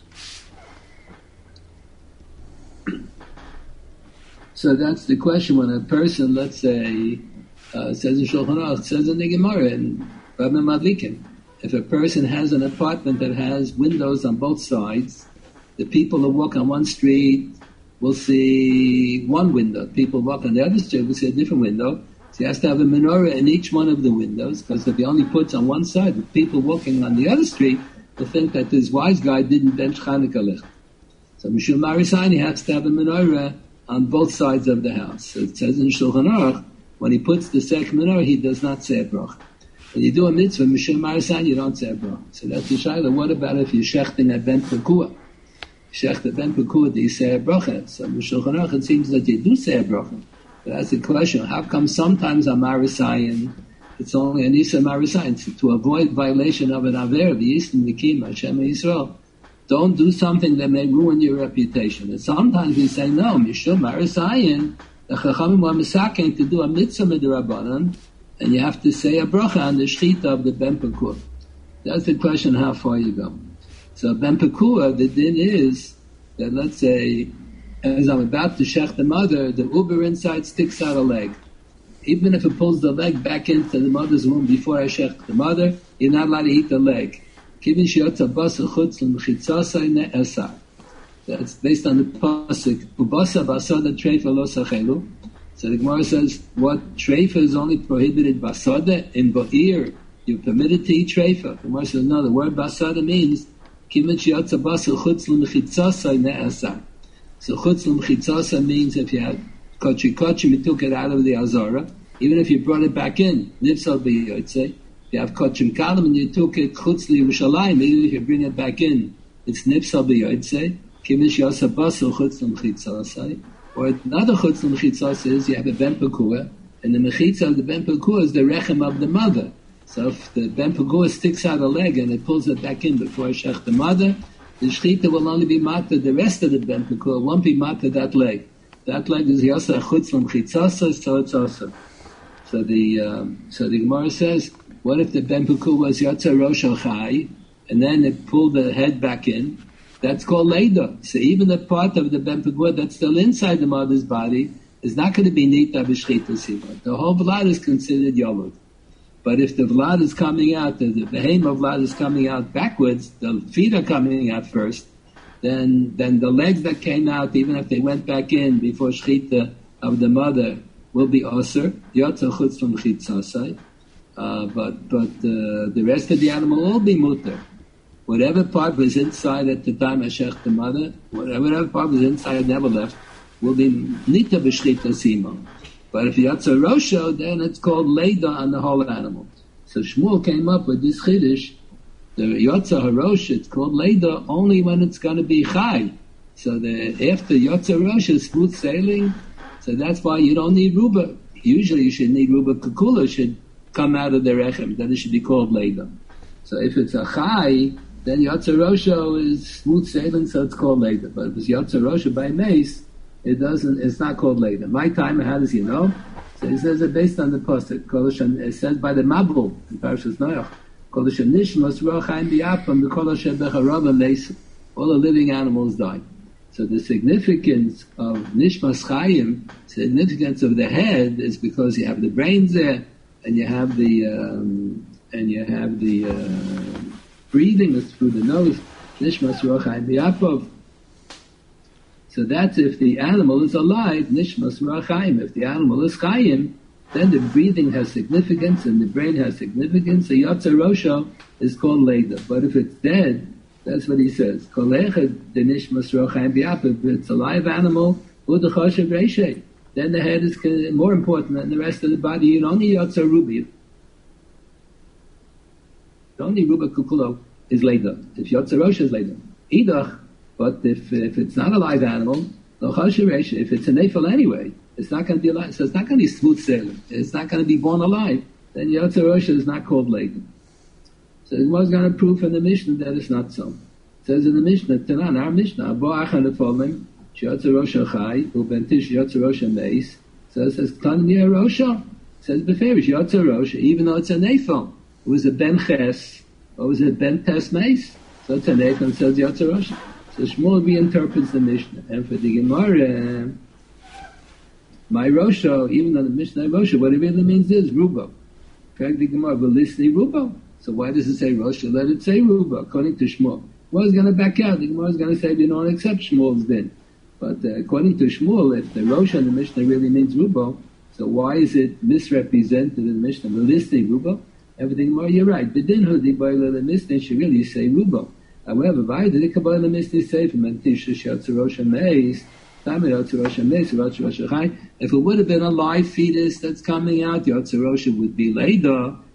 So that's the question when a person, let's say, uh, says in Shulchan Aruch, says in the Gemara, in Rabbi Madlikin, if a person has an apartment that has windows on both sides, the people who walk on one street will see one window. People walk on the other street will see a different window. So he has to have a menorah in each one of the windows, because if he only puts on one side, the people walking on the other street will think that this wise guy didn't bench Chanukah licht. So Mishum Marisayin, he has to have a menorah on both sides of the house. So it says in Shulchan Aruch, when he puts the second menorah, he does not say a bracha. When you do a mitzvah, Mishum Marasayin, you don't say a bracha. So that's the shayla. What about if you're shechting at Ben Pekua? Shecht at Ben Pekua, do you say a bracha? So Shulchan Aruch, it seems that you do say a bracha. But that's the question. How come sometimes on Marasayin, it's only an Isa Marasayin? So to avoid violation of an Aver, the Yistim Nikim, Hashem Yisrael, don't do something that may ruin your reputation. And sometimes we say, no, Mishum Marasayin, the Chachamim are misaken to do a mitzvah midrabanan, and you have to say a bracha on the shechita of the Ben Pekua. That's the question, how far you go. So Ben Pekua, the din is that, let's say, as I'm about to shech the mother, the uber inside sticks out a leg. Even if it pulls the leg back into the mother's womb before I shech the mother, you're not allowed to eat the leg. That's based on the pasuk, Ubasa basada treifa lo sachelu. So the Gemara says, what treifa is only prohibited basada, in ba'ir, you're permitted to eat treifa. The Gemara says, no, the word basada means, kimich yotza basa chutz l'mechitzasa ne'asa. So chutz l'mechitzasa means if you had kochi kochi, you took it out of the azara, even if you brought it back in, nifsal b'yotzei. If you have kochim kalam and you took it chutz l'Yerushalayim, even if you bring it back in, it's nifsal b'yotzei. Kimish yasa basa chutz l'mechitzasa. Or another chutz l'mechitzasa is you have a ben pekua, and the mechitza of the ben pekua is the rechem of the mother. So if the ben pekua sticks out a leg and it pulls it back in before I shech the mother, the shechita will only be matter the rest of the ben pekua, won't be matter that leg. That leg is yasa chutz l'mechitzasa, so it's also. So the um, so the Gemara says, what if the ben pekua was yatsa rosh chai, and then it pulled the head back in? That's called Leida. So even the part of the Ben Pekua that's still inside the mother's body is not going to be Nita B'Shchita Siva. The whole Vlad is considered Yolud. But if the Vlad is coming out, the, the behemoth of Vlad is coming out backwards, the feet are coming out first, then then the legs that came out, even if they went back in before Shchita of the mother, will be Osir, Yotza Chutz from Chitzasai. Uh, but but uh, the rest of the animal will be Mutter. Whatever part was inside at the time I shech the mother, whatever part was inside never left, will be nita b'shchita sima. But if yatsa rosho, then it's called leida on the whole animal. So Shmuel came up with this chiddush, the yatsa harosh, it's called leida only when it's going to be chai. So the after yatsa rosh is smooth sailing, so that's why you don't need ruba. Usually you should need ruba kukula, should come out of the rechem, then it should be called leida. So if it's a chai, then Yatsa Rosho is smooth sailing, so it's called later. But if it's Yatsa Rosho by mace, it doesn't, it's not called later. My time, how does he know? So he says it based on the pasuk. It says by the Mabul, in Parashas Noach, Kodesh Nishmas Rochaim B'Yapam, the Kodesh B'Charava Leis, all the living animals die. So the significance of Nishmas Chaim, significance of the head, is because you have the brains there, and you have the, um, and you have the, uh, breathing is through the nose. Nishmas Rochaim B'Yapov. So that's if the animal is alive, Nishmas Rochaim. If the animal is Chaim, then the breathing has significance and the brain has significance. So Yatsa Rosho is called Leida. But if it's dead, that's what he says. Kolechad the Nishmas Rochaim B'Yapov. If it's a live animal, Udachoshev Reishei. Then the head is more important than the rest of the body. You don't need Yatsa Rubi. Only Ruba Kukulo is later. If Yotze Rosh is later. Idach, but if if it's not a live animal, if it's a nefel anyway, it's not going to be alive. So it's not going to be smooth sailing. It's not going to be born alive. Then Yotze Rosh is not called later. So it was going to prove from the Mishnah that it's not so. It says in the Mishnah, Tanan, our Mishnah, Bo Achan Lefolim, Yotze Rosh Chai, Ubentish Yotze Rosh Meis. So it says, Tan Nia Rosha. It says, Beferish Yotze Rosh, even though it's a nefel. It was a ben ches, or was it ben tes meis? So it's a nefel, says Yotze Rosh. So Shmuel reinterprets the Mishnah. And for the Gemara, my Rosho, even though the Mishnah Rosho, what it really means is Rubo. Correct the Gemara, but listen, Rubo. So why does it say Rosho? Let it say Rubo, according to Shmuel. Well, it's going to back out. The Gemara is going to say we don't accept Shmuel's din. But uh, according to Shmuel, if the Rosho in the Mishnah really means Rubo, so why is it misrepresented in the Mishnah? But listen, Rubo. Everything more, you're right. The din hudi by the mishnah should really say rubo. However, why did it come by the mishnah say from Antisha Yotze Rosh Meis, Tamir Yotze Rosh Meis, Yotze Rosh Chai? If it would have been a live fetus that's coming out, Yotze Rosh would be later.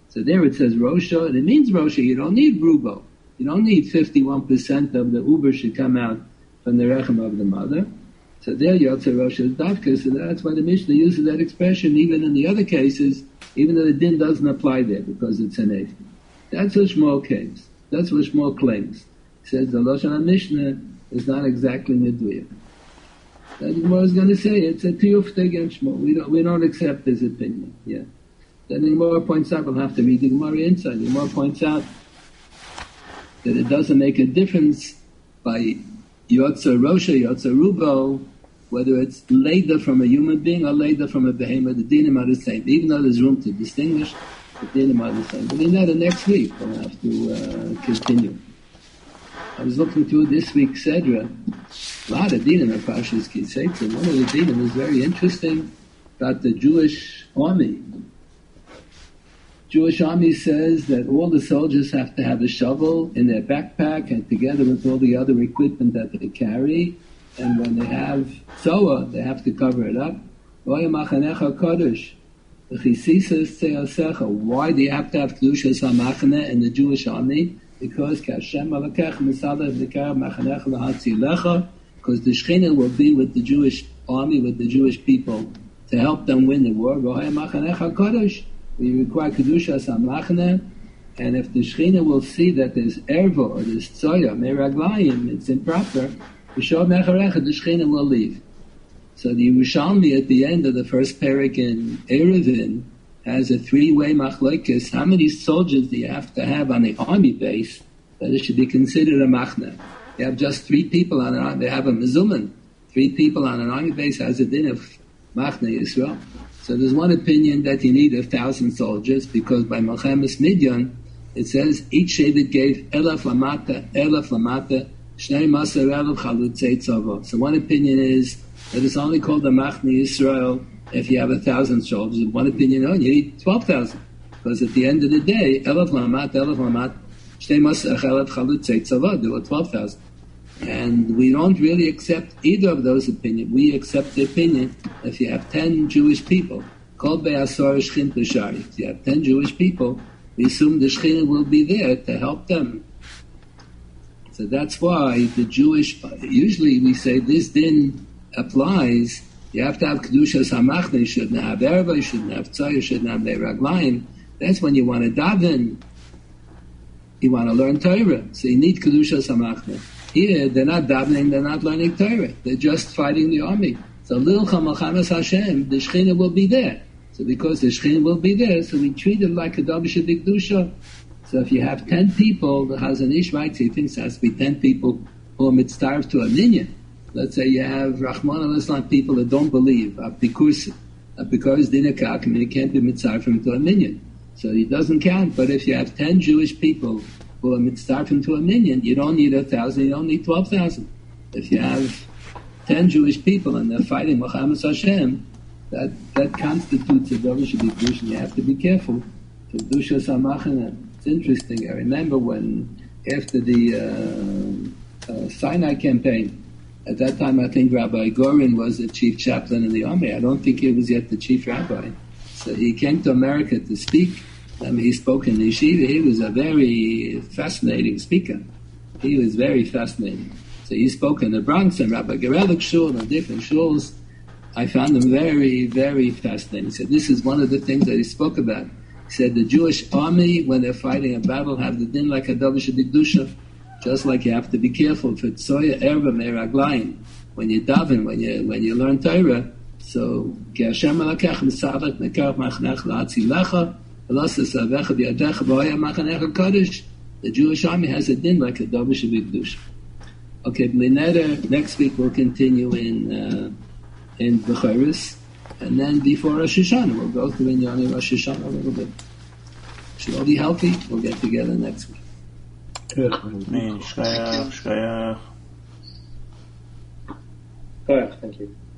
So there it says Rosha, and it means Rosha. You don't need Rubo. You don't need fifty-one percent of the Uber should come out from the Rechem of the mother. So there Yotze Rosha is Davka, so that's why the Mishnah uses that expression even in the other cases, even though the din doesn't apply there because it's an eighth. That's what Shmuel claims. That's what Shmuel claims. He says the Lashon HaMishnah is not exactly Meduya. That the Gemara is going to say it's a tiyufta against Shmuel. We don't, we don't accept his opinion. Yeah. Then the Gemara points out, we'll have to read the Gemara inside. The Gemara points out that it doesn't make a difference by Yotza Rosha, Yotza Rubo, whether it's Leda from a human being or Leda from a behemoth. The dinim are the same. Even though there's room to distinguish, the dinim are the same. But in that, the next week we'll have to uh, continue. I was looking through this week's Sedra. A lot of dinim are Parshas Ki Seitzah. One of the dinim is very interesting about the Jewish army. Jewish army says that all the soldiers have to have a shovel in their backpack and together with all the other equipment that they carry. And when they have soa, they have to cover it up. Why do you have to have Kedushas HaMachane in the Jewish army? Because because the Shekhinah will be with the Jewish army, with the Jewish people, to help them win the war. We require Kedushas HaMachane, and if the Shekhinah will see that there's ervo or there's tzoya, meraglayim, it's improper, the Shekhinah will leave. So the Yerushalmi at the end of the first parak in Eruvin has a three-way machlokes. How many soldiers do you have to have on the army base that it should be considered a machna? You have just three people on an army. They have a mezuman. Three people on an army base has a din of machna Yisrael. So there's one opinion that you need a thousand soldiers because by Melchemes Midyan it says each Shevet gave elef lamata, elef lamata, shnei maser elef chalutzei tzava. So one opinion is that it's only called the Machna Yisrael if you have a thousand soldiers. One opinion, oh, you need twelve thousand. Because at the end of the day, elef lamat, elef lamat, shnei maser elef chalutzei tzava, there were twelve thousand. And we don't really accept either of those opinions. We accept the opinion if you have ten Jewish people, called be'asor shchin b'shari. If you have ten Jewish people, we assume the Shekhinah will be there to help them. So that's why the Jewish, usually we say this din applies. You have to have Kedushas HaMachne, you shouldn't have erva, you shouldn't have tzah, you shouldn't have le'raglayim. That's when you want to daven. You want to learn Torah. So you need Kedushas HaMachne. Here, they're not davening, they're not learning Torah. They're just fighting the army. So, Lilcha Melchames Hashem, the Shekhinah will be there. So because the Shekhinah will be there, so we treat it like a Davish B'Kedusha. So if you have ten people, the Chazon Ish writes, he thinks it has to be ten people who are mitzaref to a minyan. Let's say you have Rahman al-Islam people that don't believe, Abdikursi. Because Dinakak, I mean, it can't be mitzaref to a minyan. So it doesn't count. But if you have ten Jewish people who are mitzaref to a minyan, you don't need a thousand, you don't need twelve thousand. If you have ten Jewish people and they're fighting Melchames Hashem, that, that constitutes a Davish B'Kedusha. You have to be careful. Kedushas HaMachane. It's interesting. I remember when, after the uh, uh, Sinai campaign, at that time I think Rabbi Gorin was the chief chaplain in the army. I don't think he was yet the chief rabbi. So he came to America to speak. I mean, he spoke in Yeshiva. He was a very fascinating speaker. He was very fascinating. So he spoke in the Bronx and Rabbi Gerelik Shul and different shuls. I found him very, very fascinating. He said, this is one of the things that he spoke about. He said, the Jewish army, when they're fighting a battle, have the din like a Davish B'Kedusha. Just like you have to be careful for Tzoya, Erva, Meraglayim. When you daven, when you, when you learn Torah, so, Ki Hashem Elokech Mitzavech Nekach Machnech La'atzilecha, V'losas Avecha B'yadecha V'hoya Machanecha Kodesh. The Jewish army has a din like a Davish B'Kedusha. Okay, B'lineder, next week we'll continue in, uh, in Bechoros, and then before Rosh Hashanah, we'll go through in Yoni Rosh Hashanah a little bit. Should all be healthy. We'll get together next week. Shkayach, Shkayach. Shkayach, thank you.